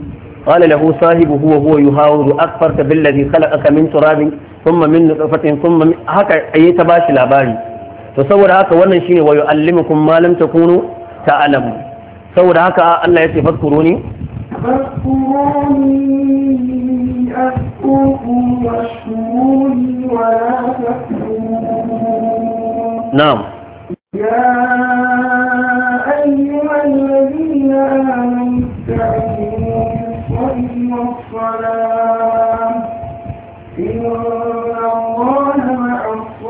قال له صاحبه وهو يحاور أكفرت بالذي خلقك من تراب ثم من نطفة ثم من هكا أي تباشي labari. to saboda haka wannan shine wa yu'allimukum ma lam takunu ta'lamu. saboda haka Allah ya ce fadkuruni أذكركم واشكروني ولا تكفرون. نعم. يا أيها الذين آمنوا استعينوا بالصبر والصلاة إن الله مع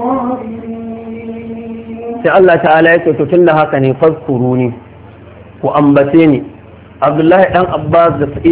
الصابرين. الله تعالى يقول تلا هكذا فاذكروني وأنبتيني. عبد الله بن عباس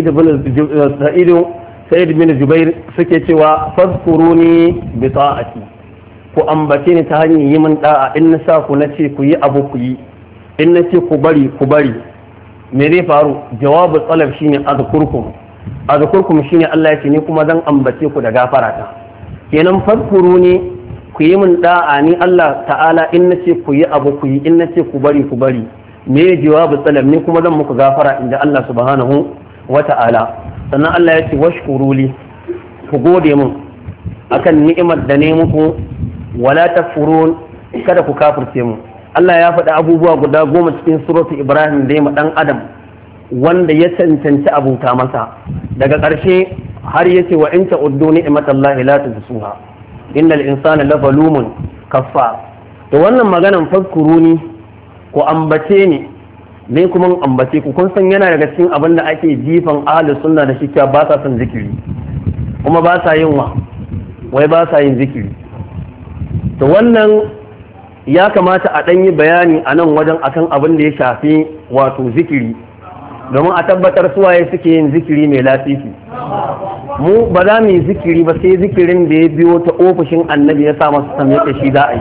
سعيد بن جبير suke cewa fadkuruni bi ta'ati, ku ambace ni ta hanyar yi min da'a. in na sa ku na ce ku yi abu ku yi, in na ce ku bari ku bari. me zai faru? jawabu talab shine azkurkum shine Allah ya ce ni kuma zan ambace ku da gafarata. kenan fadkuruni ku yi min da'a ni Allah ta'ala in na ce ku yi abu ku yi, in na ce ku bari ku bari. me jawabu talab ni kuma zan muku gafara inda Allah subhanahu wa ta'ala. sannan Allah ya ce washkuruli, ku gode mun akan ni'imar da ne muku, wala takfurun, kada ku kafirce mu. Allah ya faɗi abubuwa guda 10 cikin suratu Ibrahim da ya dan Adam wanda ya cancanci abuta masa. daga ƙarshe har yace wa in ta'uddu ni'matallahi la tuhsuha innal insana lazalumun kaffar. to wannan maganan fazkuruni, ku ambace ni ne kuma ambace ku. kun san yana daga cikin abin da ake jifan ahlus sunna da shi ba sa son zikiri, kuma ba sa yin wai ba sa yin zikiri. to wannan ya kamata a ɗan yi bayani a nan wajen akan abin da ya shafi wato zikiri. domin a tabbatar suwaye suke yin zikiri mai lasisi. Mu ba za mu yi zikiri ba sai zikirin da ya biyo ta ofishin annabi ya sa masu sami da shi za a yi,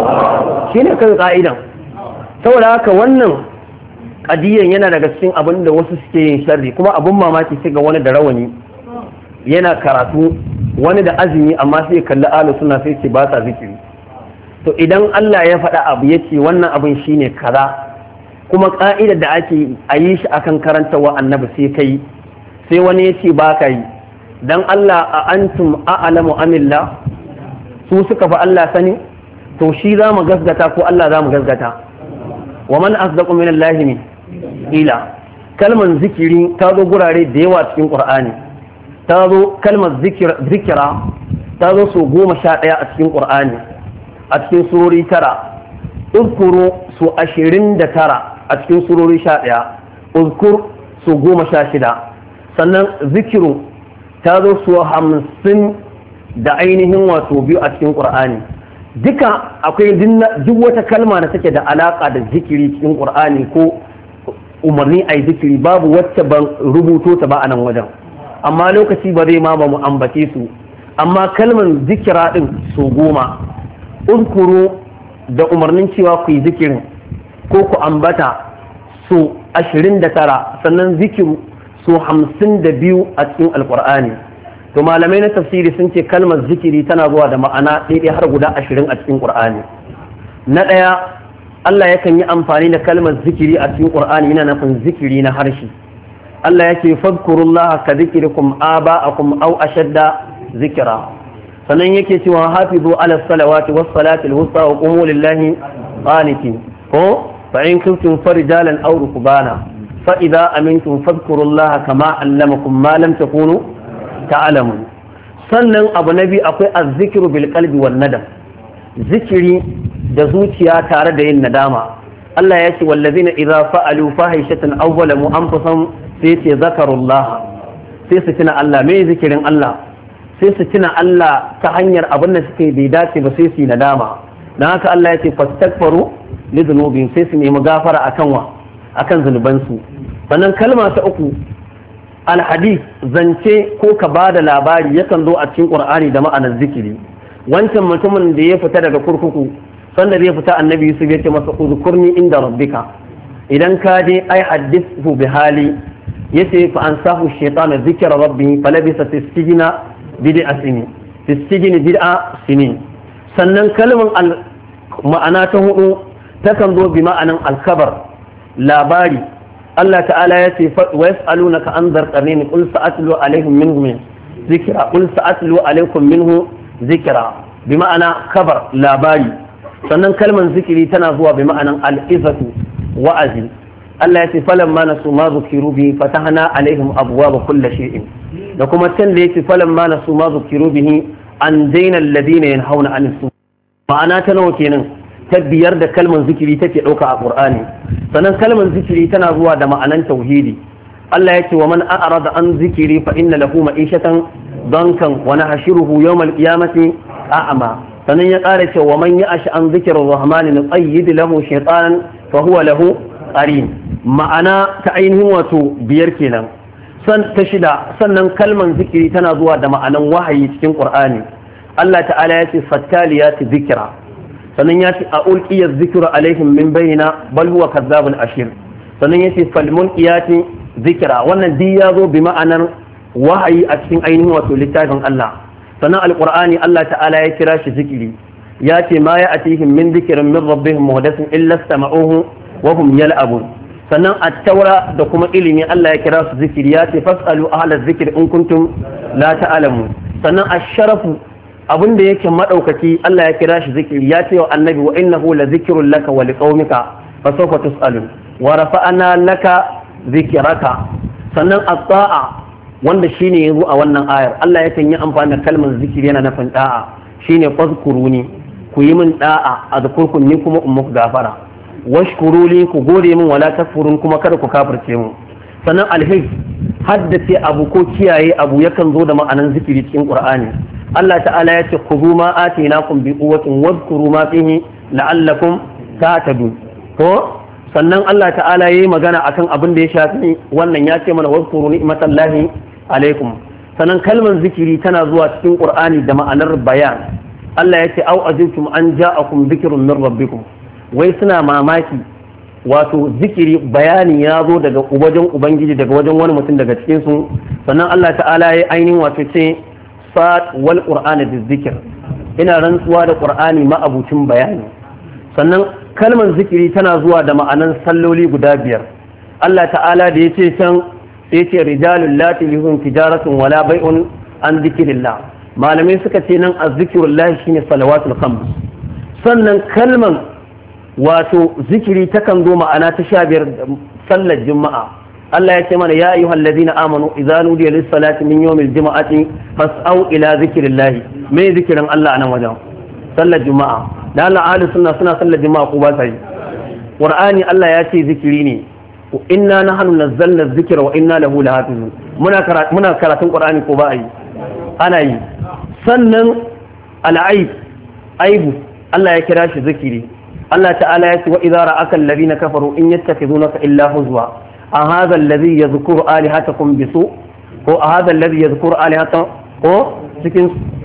shi ne kan ka'idan. Saboda haka wannan ƙadiyan yana daga cikin abin da wasu suke yin sharri, kuma abin mamaki sai ga wani da rawani yana karatu, wani da azumi amma sai kalli alu suna sai ce ba sa zikiri. To idan Allah ya faɗa abu ya ce wannan abin shine kaza, kuma ƙa'idar da ake a yi shi akan karantawa annabi sai kai, sai wani ya ce ba ka yi, dan Allah a antum a'lamu amillah, su suka fa Allah sani, to shi za mu gasgata ko Allah za mu gasgata? Wa man asdaqu min Allah ila. Kalmar zikiri ta zo gurare da yawa cikin Qur'ani, ta zo kalmar zikira ta zo so 11 a cikin Qur'ani, a cikin surori 9, uzkuru so 29 a cikin surori 11, uzkur so 16, sannan zikiru ta zo so 50 da ainihin wato biyu a cikin Qur'ani. Duka akwai duk wata kalma da take da alaka da zikiri cikin Qur'ani ko umarni a yi zikiri, babu wacce ban rubuto ta ba a nan wajen, amma lokaci ba zai ma ba mu ambace su. Amma kalmar zikira din so 10, uzkuru da umarnin cewa ku yi zikirin ko ku ambata so 29, sannan zikiru so 52 a cikin alkur'ani. To malamai na tafsiri sun ce kalmar zikiri tana zuwa da ma'ana ɗaiɗai har guda 20 a cikin Qur'ani. Na ɗaya, Allah yakan yi amfani da kalmar zikiri a cikin Qur'ani yana nufin zikiri na harshe. Allah yake fadkurullaha ka zikirikum aba'akum aw ashadda zikra. Sannan yake cewa hafizu ala salawati was salati al-wusta wa qumu lillahi qanitin. Ko fa in kuntum farijalan aw rukbana fa idza amintum fadkurullaha kama allamakum ma lam takunu ta'lamun. Sannan abu nabi akwai az-zikru bil qalbi wan nadam, zikiri da zuciya tare da yin nadama. Allah ya ce wallazina idza fa'alu fahishatan aw zalamu anfusahum sai ce zakarullah, sai su tuna Allah. Me zikirin Allah? sai su tuna Allah ta hanyar abin da suke bai dace ba, sai su yi nadama. dan haka Allah ya ce fastaghfiru li dhunubihim, sai su nemi gafara akan zunubansu. sannan kalma ta uku, alhadith, zance ko ka ba da labari yakan zo a cikin Qur'ani da ma'anar zikiri. Wancan mutumin da ya fita daga kurkuku, sanda zai fita annabi Yusuf ya ce masa uzkurni inda rabbika, idan ka je ai hadithu bi hali, yace fa ansahu shaytanu dhikra rabbi falabisa fi sijna bid'a sinin. Sannan kalmar ma'ana ta hudu takan zo bi ma'anan alkabar, labari. Allah ta'ala ya ce wa yas'alunaka an dharqarin qul sa'atlu alaihim minhu zikra, qul sa'atlu alaikum minhu zikra, bi ma'ana kabar, labari. Sannan kalmar zikiri tana zuwa bi ma'anan al'izatu, wa'azi. Allah ya ce falamma nasu ma zukiru bihi fatahna alaihim abwaaba kulli shay'in. Da kuma can da yace falamma nasu ma zukiru bihi an daina alladhina yanhauna 'anil su. Ma'ana ta nawa kenan? Ta biyar da kalmar zikiri take dauka a Qur'ani. Sannan kalmar zikiri tana zuwa da ma'anan tauhidi. Allah ya ce wa man a'rada an zikiri fa inna lahu ma'ishatan dankan wa nahshuruhu yawmal qiyamati a'ma. Sannan ya ƙara cewa man ya'ash an zikrir rahmani nuqayyid lahu shaytanan fa huwa lahu qarin. Ma'ana ta ainihin wato biyar kenan. Ta shida, sannan kalman zikiri tana zuwa da ma'anan wahayi cikin Qur'ani. Allah ta'ala ya ce fattaliyati zikra, sannan ya ce a ulqiya dhikru alaihim min bainina bal huwa kadzabun ashir. Sannan ya ce fal mulqiyati zikra, wannan duk ya zo bi ma'anar wahayi a cikin ainihin wato littafin Allah. Sannan alqur'ani Allah ta'ala ya kira shi zikiri, ya ce ma ya'tihim min dhikrin min rabbihim muhdathin illa istama'uhu wa hum yal'abun. Sannan at-taura da kuma ilimi Allah ya kira su zikiri, ya ce fasalu ahla zikri in kuntum la ta'lamun. Sannan ash-sharafu, abin da yake madaukaki, Allah ya kira shi zikiri, ya ce wa annabi wa innahu la zikrun laka wa liqaumika fa sawfa tus'alun wa rafa'ana laka zikraka. Sannan at-ta'a, wanda shine yazo a wannan ayar, Allah yakan yi amfani da kalmar zikiri yana nufin da'a, shine fazkuruni, ku yi min da'a, azkurkum ni kuma ummuku gafara, washkuruli, ku gode min, wala takfurun, kuma kada ku kafirce mu. Sannan alhif, haddace abu ko kiyaye abu yakan zo da ma'anan zikiri cikin Qur'ani. Allah ta'ala ya ce khudhu ma atainakum bi quwwatin wadhkuru ma fihi la'allakum tahtadun. To sannan Allah ta'ala yayi magana akan abin da ya shafi wannan ya ce mana wazkuru ni'matallahi alaikum. sannan kalmar zikiri tana zuwa cikin Qur'ani da ma'anar bayan. Allah ya ce au ajibtum an ja'akum dhikrun min rabbikum, wai suna mamaki wato zikiri bayani ya zo daga wajen ubangiji daga wajen wani mutum daga cikin su. sannan Allah ta'ala ya ainihin wato ce fat wal qur'ani bizikr, ina rantsuwa da Qur'ani ma'abucin bayani. sannan kalmar zikiri tana zuwa da ma'anan salloli guda 5. Allah ta'ala da yace can sai ce rijalul lati lihum tijaratun wala bai'un an zikrillah, malamai suka ce nan azzikrullahi shine salawatul khams. sannan kalman wato zikiri takan zo ma'ana ta 15 sallar juma'a. Allah ya ce mana ya ayyuhal ladina amanu idza nudiya lis salati min yawmil juma'ati fas'au ila zikrillah. me zikirin Allah anan wajen sallar juma'a? da Allah ahli sunna suna sallar juma'a ko ba sa yi? Qur'ani Allah ya ce zikiri ne, inna nahnu nazzalna dhikra wa inna lahu lahafizun. muna karatun Qur'ani ko ba yi? ana yi. sannan al'aib aibu Allah ya kira shi zikiri. Allah ta'ala ya ce wa idza ra'aka alladhina kafaru in yattakhidunaka illa huzwa a hadha alladhi yadhkuru alihatakum bisu ko a hadha alladhi yadhkuru alihatakum ko cikin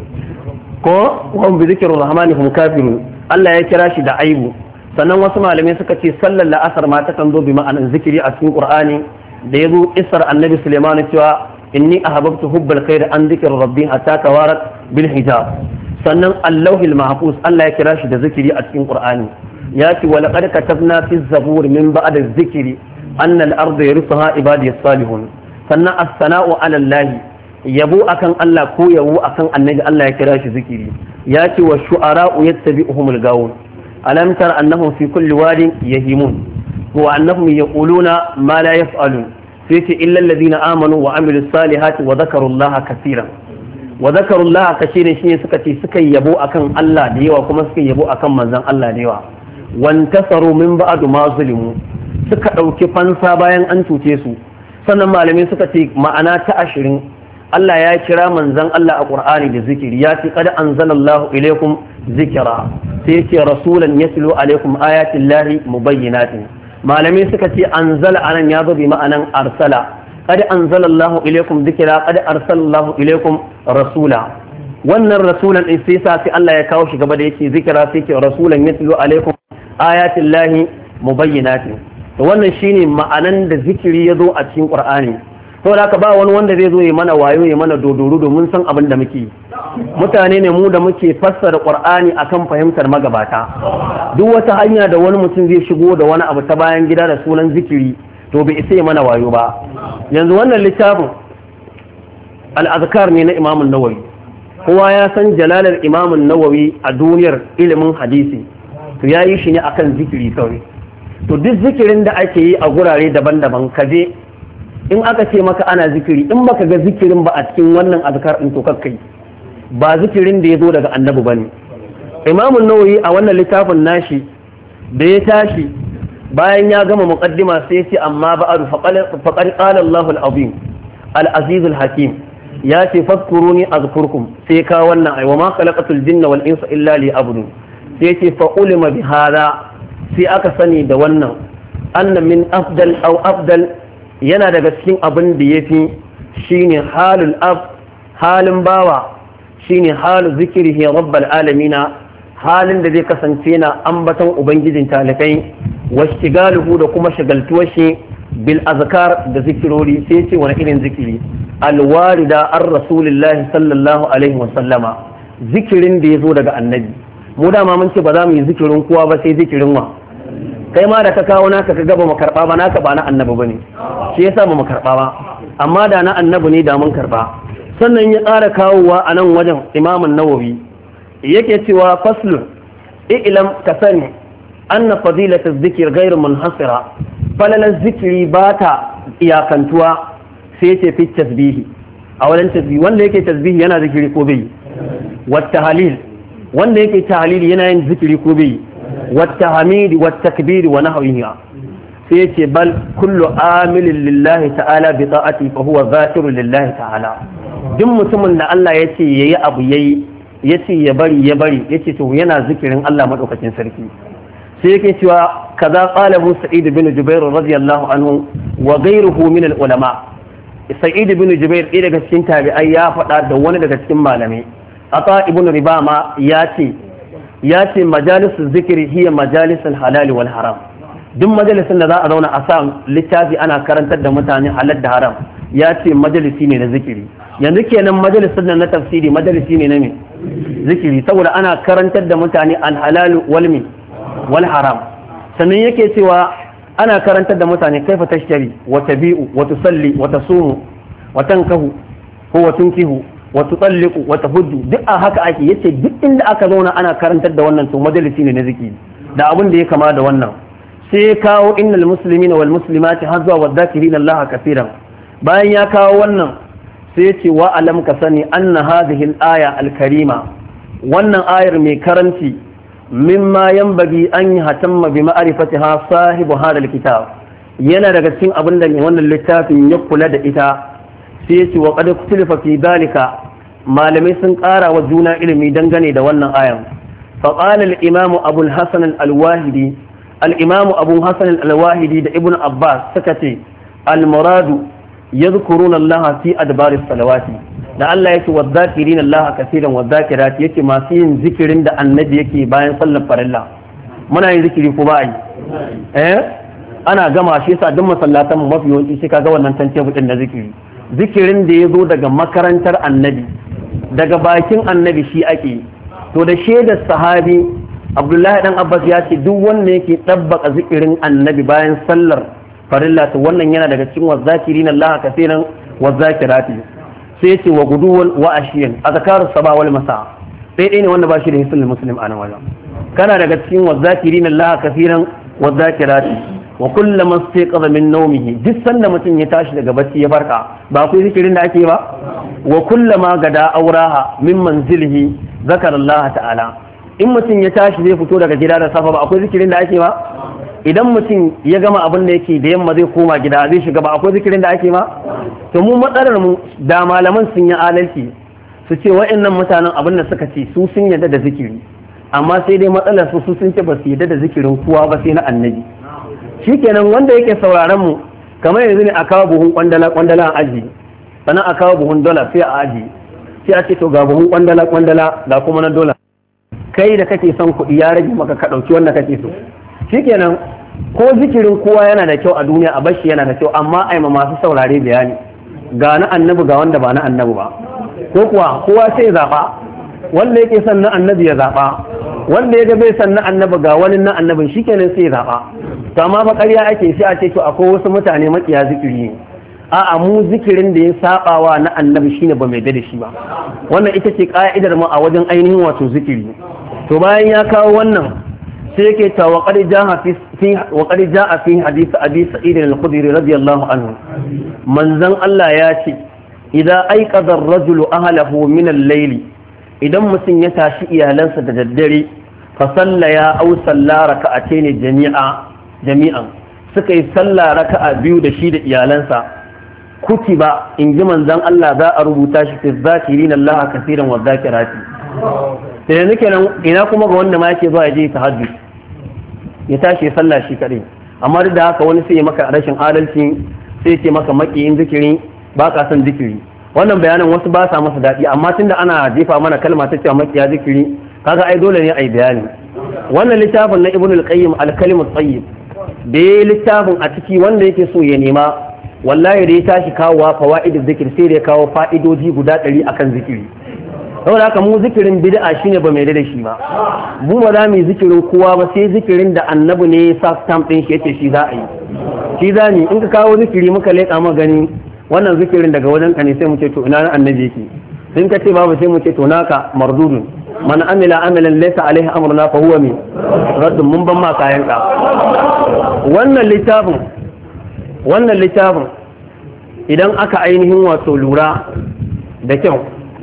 ko hum bi dhikri rahmani hum kafirun. Allah ya kira shi da aibu. sannan wasu malamai suka ce sallar la'asar ma ta kan zo bi ma'anan zikiri a cikin Qur'ani da yazo isar annabi Sulaiman cewa inni ahabbtu hubbal khair an dhikri rabbi hatta tawarat bil hijab. sannan allahul mahfuz Allah ya kira shi da zikiri a cikin Qur'ani ya ce wa laqad katabna fi zabur min ba'da dhikri anna al-arda yarithuha ibadiyas salihun. sannan as-sana'u 'ala Allah, yabo akan Allah ko yabo akan annabi Allah ya kira shi zikiri. ya ce wa shu'ara'u yattabi'uhumul gawun alam tara annahum fi kulli wadin yahimun wa annahum yaquluna ma la yaf'alun sai ce illa alladhina amanu wa amilus salihati wa dhakarullaha kaseeran. wa dhakarullaha kaseeran shine suka ce suka yabo akan Allah da yawa kuma suka yabo akan manzon Allah da yawa. wantasaru min ba'du ma zulimu, suka dauki fansa bayan an cuce su. sannan malamai suka ce ma'ana ta 20 Allah ya kira manzon Allah a Qur'ani da zikiri. ya ce qad anzalallahu ilaykum zikra, sai ce rasulan yatlu alaykum ayati llahi mubayyinatin. malamai suka ce anzala anan ya zo bi ma'anan arsala. qad anzalallahu ilaykum zikra qad arsalallahu ilaykum rasula. wannan rasulan din sai sa sai Allah ya kawo shi gaba da yake zikra sai ce rasulan yatlu alaykum ayati llahi mubayyinatin. to wannan shine ma'anan da zikiri ya zo a cikin Qur'ani. saboda haka ba wani wanda zai zo ya mana wayo ya mana dodoro domin san abin da muke. mutane ne mu da muke fassara Qur'ani akan fahimtar magabata. duk wata hanya da wani mutum zai shigo da wani abu ta bayan gida da sunan zikiri to bai isa ya mana wayo ba. yanzu wannan littafin al-azkar ne na Imam an-Nawawi. kowa ya san jalalar Imam an-Nawawi a duniyar ilimin hadisi, to yayi shi ne akan zikiri kawai. to duk zikirin da ake yi a gurare daban-daban kaje in aka ce maka ana zikiri, in baka ga zikirin ba a cikin wannan azkar din to kakkai, ba zikirin da ya zo daga annabi bane. Imam an-Nawawi a wannan littafin nashi da ya tashi bayan ya gama muqaddima sai ya ce amma ba'du faqad qala Allahu al-azim al-aziz al-hakim, ya ce fadkuruni azkurkum, sai ka wannan ai wa ma khalaqatul jinna wal insa illa liya'budun. sai ce fa ulima bi hada, sai aka sani da wannan anna min afdal aw afdal, yana daga cikin abin da yafi shine halin bawa shine halu zikrihi rabbal alamina, halin da zai kasance na ambaton ubangijin talikai, washtigaluhu da kuma shagaltuwar shi bil azkar da zikirori. sai ce wani irin zikiri? alwarida ar rasulillahi sallallahu alaihi wa sallama, zikirin da yazo daga annabi. mu dama mun ce ba za mu yi zikirin kowa ba sai zikirin wa. kai ma da ka kawo naka ka gaba mu karba ba, naka ba na annabi bane, shi yasa ba mu karba ba. amma da na annabi ne da mun karba. sannan ya ƙara kawowa a nan wajen Imam an-Nawawi yake cewa faslun i'lam ka sani anna fadilatu dhikr ghayr munhasira, falalan zikiri ba ta iyakantuwa sai ce fi tasbihi. a wajen tasbihi wanda yake tasbihi yana zikiri ko bai? wata halil wanda yake tahlili yana yin zikiri ko bai? wata hamidi wata kabiri wa nahwihi. sai yace bal kullu amilin lillahi ta'ala bi ta'ati fa huwa zakirun lillahi ta'ala. duk mutumin da Allah yace yayi abu yayi, yace ya bari ya bari, yace to yana zikirin Allah madaukakin sarki. sai yake cewa kaza qala Sa'id bin Jubair radiyallahu anhu wa ghayruhu min al-ulama Sa'id bin Jubair ɗaya daga cikin tabi'ai ya faɗa da wani daga cikin malamai Ata ibn Ribama ya ce majalisul zikri hiya majalisul halal wal haram duk majalisin da za a zauna a sa littafi ana karantar da mutane halal da haram ya ce majalisi ne na zikiri yanzu kenan majalisin nan na tafsiri majalisi ne na me zikiri saboda ana karantar da mutane al-halal wal haram sannan yake cewa ana karantar da mutane kaifa tashtari wa tabi'u wa tusalli wa tasumu wa tankahu ko wa tunkihu wa tutalliqu wa tahuddu duk a haka ake yace duk inda aka zauna ana karantar da wannan to majalisi ne na zikiri da abin da ya kama da wannan sai ya kawo innal muslimina wal muslimati hazwa wa dhakirina Allah kaseeran bayan ya kawo wannan sai ya ce wa alam ka sani anna hadhihi al-aya al-karima wannan ayar mai karanci mimma yanbaghi an yatamma bi ma'rifatiha sahibu hadha al-kitab yana daga cikin abin da wannan littafin ya kula da ita sai ya ce wa qad kutilifa fi dalika malamai sun ƙara wa juna ilimi dangane da wannan ayan fa qala al-imam abu al-hasan al-wahidi al-imam abu hasan al-wahidi da ibn abbas suka ce al-muradu yadhkuruna Allah fi adbaris salawati da Allah yake wadhakirina Allah kaseeran wadhakirat yake masu yin zikirin da annabi yake bayan sallar farilla muna yin zikiri ko ba yi ana gama shi yasa duk masallatan mafi yawanci sai kaga wannan tance budin na zikiri zikirin da ya zo daga makarantar annabi daga bakin annabi shi ake to da shaidar sahabi abdullahi dan abbas ya ce duk wanda yake tabbaka zikirin annabi bayan sallar farilla to wannan yana daga cikin wazakirin Allah kaseeran wazakirati sai ya ce wa guduwan wa ashiyan azkarus sabah wal masa sai dai ne wanda ba shi da hisul muslim anan wajen kana daga cikin wazakirin Allah kaseeran wazakirati wa kullama istayqadha min nawmihi duk sanda mutum ya tashi daga bacci ya farka ba akwai zikirin da ake ba wa kullama gada auraha min manzilihi zakara Allah ta'ala in mutum ya tashi zai fito daga gida da safa ba akwai zikirin da ake ba idan mutum ya gama abin da yake da yamma zai koma gida zai shiga ba akwai zikirin da ake ba to mu matsalar mu da malaman sun yi adalci su ce wa'annan mutanen abin da suka ce su sun yarda da zikiri amma sai dai matsalar su sun ce ba su yarda da zikirin kowa ba sai na annabi shikenan wanda yake sauraron mu kamar yanzu ne a kawo buhun kwandala a aji sannan a kawo buhun dola sai a aji sai a ce to ga buhun kwandala ga kuma na dola kai da kake son kuɗi ya rage maka ka ɗauki wanda kake so shikenan ko zikirin kowa yana da kyau a duniya a bashi yana da kyau amma ai ma masu saurare bayani ga na annabi ga wanda ba na annabi ba ko kuwa kowa sai zaɓa wanda yake son na annabi ya zaɓa wanda ya ga bai san na annabi ga wani na annabin shikenan sai ya zaɓa to amma ba ƙarya ake sai a ce to akwai wasu mutane makiya zikiri ne a'a mu zikirin da ya sabawa na annabi shine ba mai da shi ba wannan ita ce ka'idar mu a wajen ainihin wato zikiri to bayan ya kawo wannan sai yake ta wa qad jaa fi hadith abi sa'id al-khudri radiyallahu anhu manzon Allah ya ce idan aiqadha ar-rajulu ahlahu min al-layl idan mutum ya tashi iyalansa da daddare fa sallaya aw salla raka'atayn jami'an suka yi sallah raka'a biyu da shi da iyalansa kutiba in ji manzon Allah za a rubuta shi fi zakirin Allah kaseeran wa zakirati sai yanzu kenan ina kuma ga wanda ma yake zuwa je tahajjud ya tashi sallah shi kadai amma duk da haka wani sai maka rashin adalci sai ya ce maka makiyin zikiri ba ka son zikiri wannan bayanan wasu ba sa masa daɗi amma tunda ana jefa mana kalma ta cewa makiya zikiri kaga ai dole ne ai bayani wannan littafin na ibn al-qayyim al-kalim at-tayyib da yayi littafin a ciki wanda yake so ya nema wallahi da ya tashi kawowa fawaidul zikir sai da ya kawo fa'idoji guda 100 akan zikiri saboda haka mu zikirin bid'a shine ba mai da shi ba mu ba za mu yi zikirin kowa ba sai zikirin da annabi ne ya sa stamp din shi yace shi za a yi shi za ni in ka kawo zikiri muka leka mu gani wannan zikirin daga wajen ka ne sai mu ce to ina annabi yake in ka ce babu sai mu ce to naka mardudun man amila amalan laysa alaihi amruna fa huwa min raddun mun ban ma kayan ka wannan littafin idan aka ainihin wato lura da kyau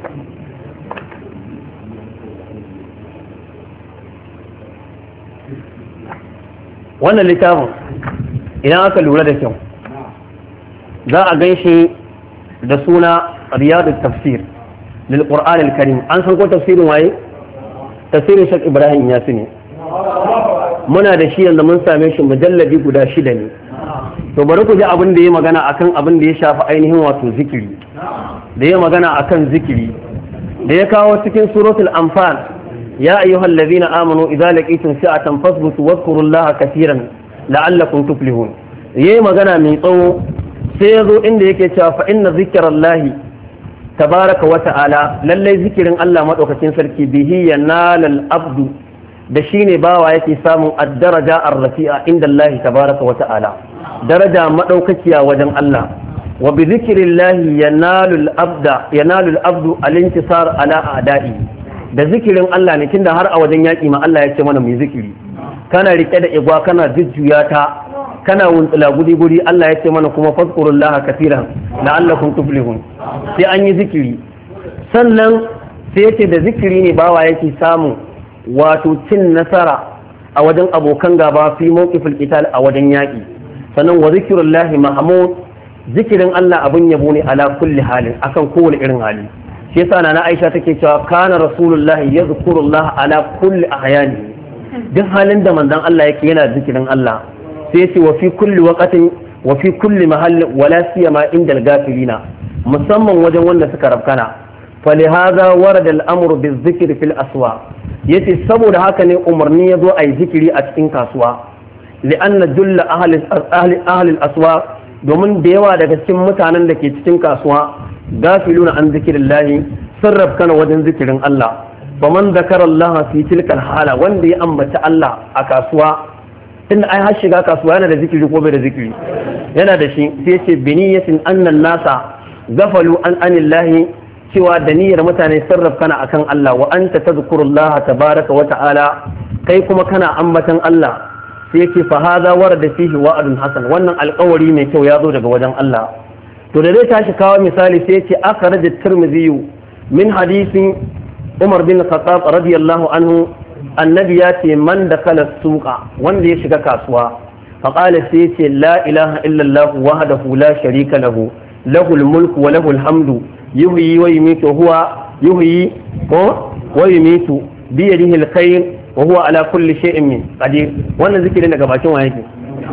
wannan littafin idan aka lura da kyau za a gan shi da suna riyadut tafsir lil qur'an al karim an san ko tafsirin waye tafsirin Sheikh Ibrahim Yasi ne muna da shi yanzu mun same shi mujalladi guda 6 ne. To bari ku ji abin da ya magana akan abin da ya shafi ainihin wato zikiri, da ya magana akan zikiri da ya kawo cikin suratul anfal, ya ayyuhal ladhina amanu idza laqitum fi'atan fasbutu wadhkurullaha katiran la'allakum tuflihun. Yayi magana mai tsawo sai yazo inda yake cewa fa inna zikrallahi tabaraka wa ta'ala, lallai zikirin Allah madaukakin sarki bihi yanalal abdu, da shine bawa yake samun ad-daraja ar-rafi'a inda Allah tabaraka wa ta'ala, daraja madaukakiya wajen Allah. wa bi zikrillahi yanalul abdu al-intisar ala a'da'i, da zikirin Allah ne tunda har a wajen yaki ma Allah ya ce mana mu zikiri. Kana rike da igwa kana jujjuya ta kana wuntsula guri Allah ya ce mana kuma fadkurullaha katiran la'allakum tuflihun. Sai an yi zikiri, sannan sai yace da zikiri ne bawa yake samu wato cin nasara a wajen abokan gaba fi mawqifil qital, a wajen yaki. Sannan wa zikrullahi mahmud, zikirin Allah abun yabo ne ala kulli halin, akan kowane irin hali. Shi yasa nana Aisha take cewa kana rasulullahi yadhkurullaha ala kulli ahyani, duk halin da manzon Allah yake yana zikirin Allah. Sai yace wa fi kulli waqtin wa fi kulli mahallin wala siyama indal gafilina, musamman wajen wanda suka rafkana. falihaza warada al-amru bizikri fil aswa, yace saboda haka ne umarni yazo ayi zikiri a cikin kasuwa. li'anna julla ahli al-aswa, domin da yawa daga cikin mutanen da ke cikin kasuwa gafiluna an zikrillahi, sarraf kana wajen zikirin Allah. faman zakara Allah fi tilkal hala, wanda ya ambaci Allah a kasuwa, tunda ai har shiga kasuwa yana da zikiri ko bai da zikiri, yana da shi. sai ce biniyatin annan nasa gafalu an anillahi, cewa da niyyar mutane sarraf kana akan Allah. wa anta tadhkurullaha tabaraka wa ta'ala, kai kuma kana ambatan Allah. sai yake fa hadha warada fihi wa'dun hasan, wannan alƙawari mai kyau ya zo daga wajen Allah. to da zai tashi kawo misali sai yace akhraj at-tirmidhi min hadisi Umar bin Khattab radiyallahu anhu, annabi ya ce man dakala suqa, wanda ya shiga kasuwa, fa qala sai yace la ilaha illa Allah wahdahu la sharika lahu, lahul mulku wa lahul hamdu yuhyi wa yumiitu, huwa yuhyi wa yumiitu bi yadihi al-khayr wa huwa ala kulli shay'in qadir. wannan zikirin daga bakin wa yake?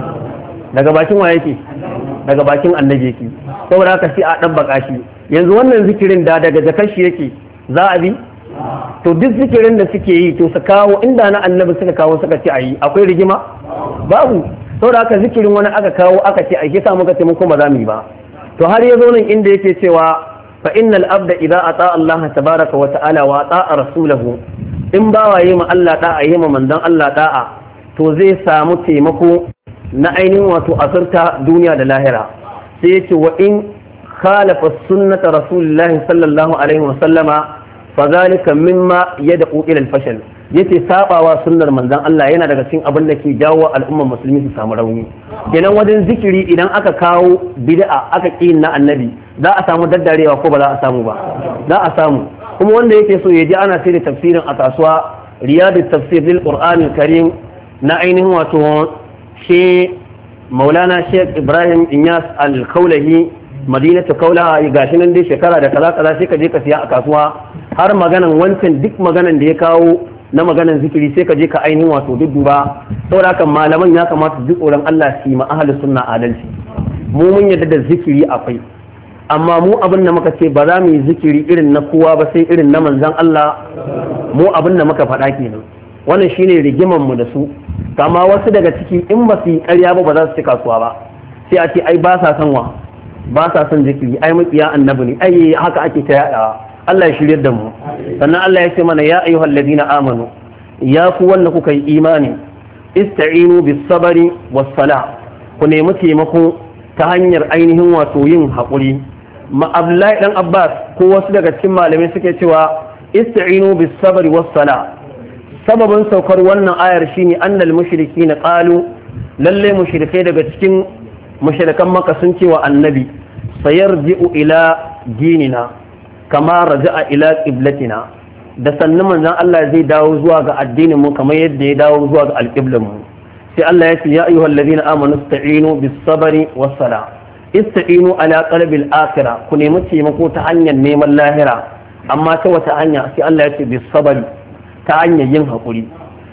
daga bakin wa yake? daga bakin annabi yake. saboda haka sai a dabbaka shi. yanzu wannan zikirin da daga jakashi yake za a bi? to duk zikirin da suke yi to su kawo inda na annabi suka kawo suka ce ayi, akwai rigima? babu. saboda haka zikirin wani aka kawo aka ce ayi, sa muka ce mun kuma za mu yi ba. to har ya zo nan inda yake cewa fa innal abda idza ata Allah tabaraka wa ta'ala wa ata rasulahu, in bawaye ma Allah da'a yi ma manzon Allah da'a, to zai samu taimako na ainihin wato asirta duniya da lahira. sai yace wa in khalafa sunnata rasulillahi sallallahu alaihi wa sallama fa zalika mimma yad'u ila al-fashal, yace sabawa sunnar manzon Allah yana daga cikin abin da ke jawo al'ummar musulmi su samu rauni. kenan wajen zikiri idan aka kawo bid'a aka ƙi na annabi, za a samu daddarewa ko ba za a samu ba? za a samu. kuma wanda yake so ya ji ana sai da tafsirin a kasuwa, riyadut tafsir lil qur'anil karim na ainihin wato shi maulana Sheikh Ibrahim Inyas al-Kaulahi, madinatu Kaulaha, gashi nan dai shekara da kaza sai ka je ka siya a kasuwa. har maganan wancan duk maganan da ya kawo na maganan zikiri sai ka je ka ainihin wato dudduba. saboda haka malaman ya kamata duk tsoron Allah su yi ma ahlus sunna adalci. mu mun yadda da zikiri akwai, amma mu abin da muka ce ba za mu yi zikiri irin na kowa ba sai irin na manzon Allah. mu abin da muka faɗa kenan, wannan shine rigiman mu da su. kama wasu daga ciki in ba su yi ƙarya ba za su ci kasuwa ba, sai a ce ai ba sa son ba sa son zikiri, ai makiya annabi ne, ai haka ake ta yadawa. Allah ya shiryar da mu. sannan Allah ya ce mana ya ayyuhal ladina amanu, ya ku wanda kuka yi imani, ista'inu bis sabri was sala, ku nemi taimako ta hanyar ainihin wato yin haƙuri. Abdullahi dan Abbas ko wasu daga cikin malamai suke cewa ista'inu bis sabri was sala, sababin saukar wannan ayar shine annal mushrikina qalu, lalle mushrikai daga cikin mushrikan Makka sun ce wa annabi sayarji'u ila dinina kama raja'a ila qiblatina, da sannan manzon Allah zai dawo zuwa ga addinin mu kamar yadda ya dawo zuwa ga alqiblan mu. sai Allah ya ce ya ayyuhal ladina amanu ista'inu bis sabri was sala, ista'inu ala qalbil akhirah, ku nemi taimako ta hanyar neman lahira. amma ta wata hanya? sai Allah ya ce bis sabri, ta hanyar yin hakuri.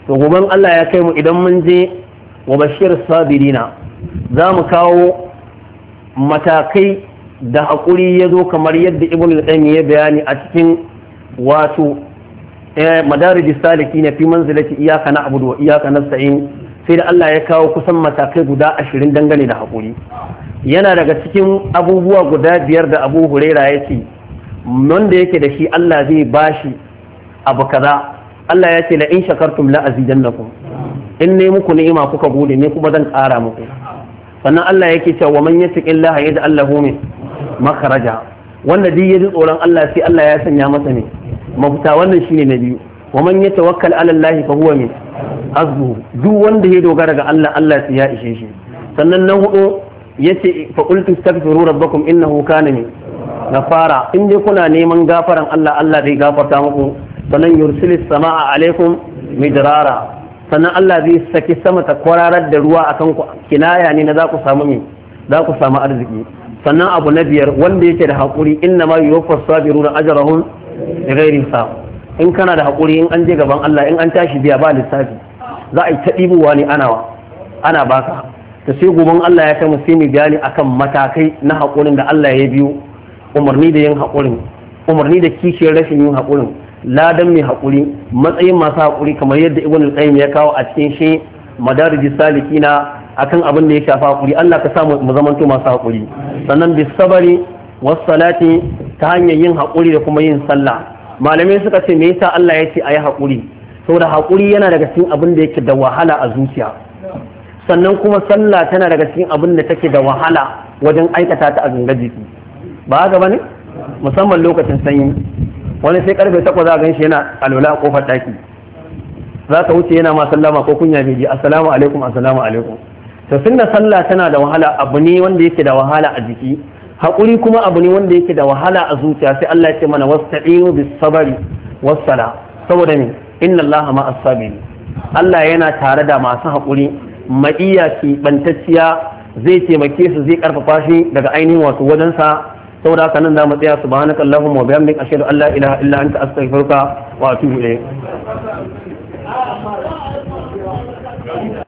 to goben Allah ya kai mu idan mun je wa bashir sabirina za mu kawo matakai da haƙuri ya zo kamar yadda ibn al-qayyim ya bayani a cikin wato madarijis salikin fi manzilati iyyaka na'budu wa iyyaka nasta'in sai da Allah ya kawo kusan matakai guda 20 dangane da haƙuri. Yana daga cikin abubuwa guda 5 da Abu Huraira ya ce wanda yake da shi Allah zai bashi abu kaza. Allah ya ce la in shakartum la azidannakum, in ne muku ni'ima kuka gode ne kuma zan ƙara muku. Sannan Allah yake cewa wa man yattaqillaha yaj'al lahu min makhraja, wanda duk yaji tsoron Allah sai Allah ya sanya masa ne mafita. Wannan shine na biyu. Wa man yatawakkal ala Allah fa huwa min hasbuhu, duk wanda ya dogara ga Allah Allah sai ya ishe shi. Sannan na hudu yace fa qultu astaghfiru rabbakum innahu kana min ghafara, in dai kuna neman gafaran Allah Allah zai gafarta muku. Sannan yursilis samaa alaikum midrara, sannan Allah zai saki sama ta kwararar da ruwa akan ku, kinaya ne na za ku samu arziki. Sannan abu na 5 wanda yake da haƙuri inna ma yuwaffas sabiruna ajrahum bighairi hisab, in kana da haƙuri in an je gaban Allah in an tashi biya ba lissafi, za a yi ta ɗibowa ne ana baka. ta sai goben Allah ya kai mu sai mu bayani akan matakai na haƙurin da Allah ya biyo, umarni da yin haƙurin, umarni da kishiyar rashin yin haƙurin, ladan mai haƙuri, matsayin masu haƙuri kamar yadda Ibn al-Qayyim ya kawo a cikin shi madarijis salikina akan abin da ya shafa haƙuri. Allah ka samu mu zamanto masu haƙuri. Sannan bis sabari was salati, ta hanyar yin haƙuri da kuma yin sallah. Malamai suka ce me yasa Allah ya ce ayi haƙuri? Saboda haƙuri yana daga cikin abin da yake da wahala a zuciya. Sannan kuma sallah tana daga cikin abin da take da wahala wajen aikata ta a gangar jiki. Ba haka bane? Musamman lokacin sanyi. Wani sai karfe 8 za a gan shi yana alwala a kofar ɗaki. Za ka wuce yana ma sallama ko kunya bai ji assalamu alaikum assalamu alaikum. To sunna sallah tana da wahala, abu ne wanda yake da wahala a jiki. Haƙuri kuma abu ne wanda yake da wahala a zuciya, sai Allah ya ce mana wasta'inu bis sabri was sala. Saboda ne inna Allaha ma'as sabirin. Allah yana tare da masu haƙuri, ma'iya ki bantacciya, zai taimake su, zai karfafa shi daga ainihin wato wajensa. saboda haka nan za mu tsaya subhanaka allahumma wa bihamdika ashhadu an la ilaha illa anta astaghfiruka wa atubu ilayk.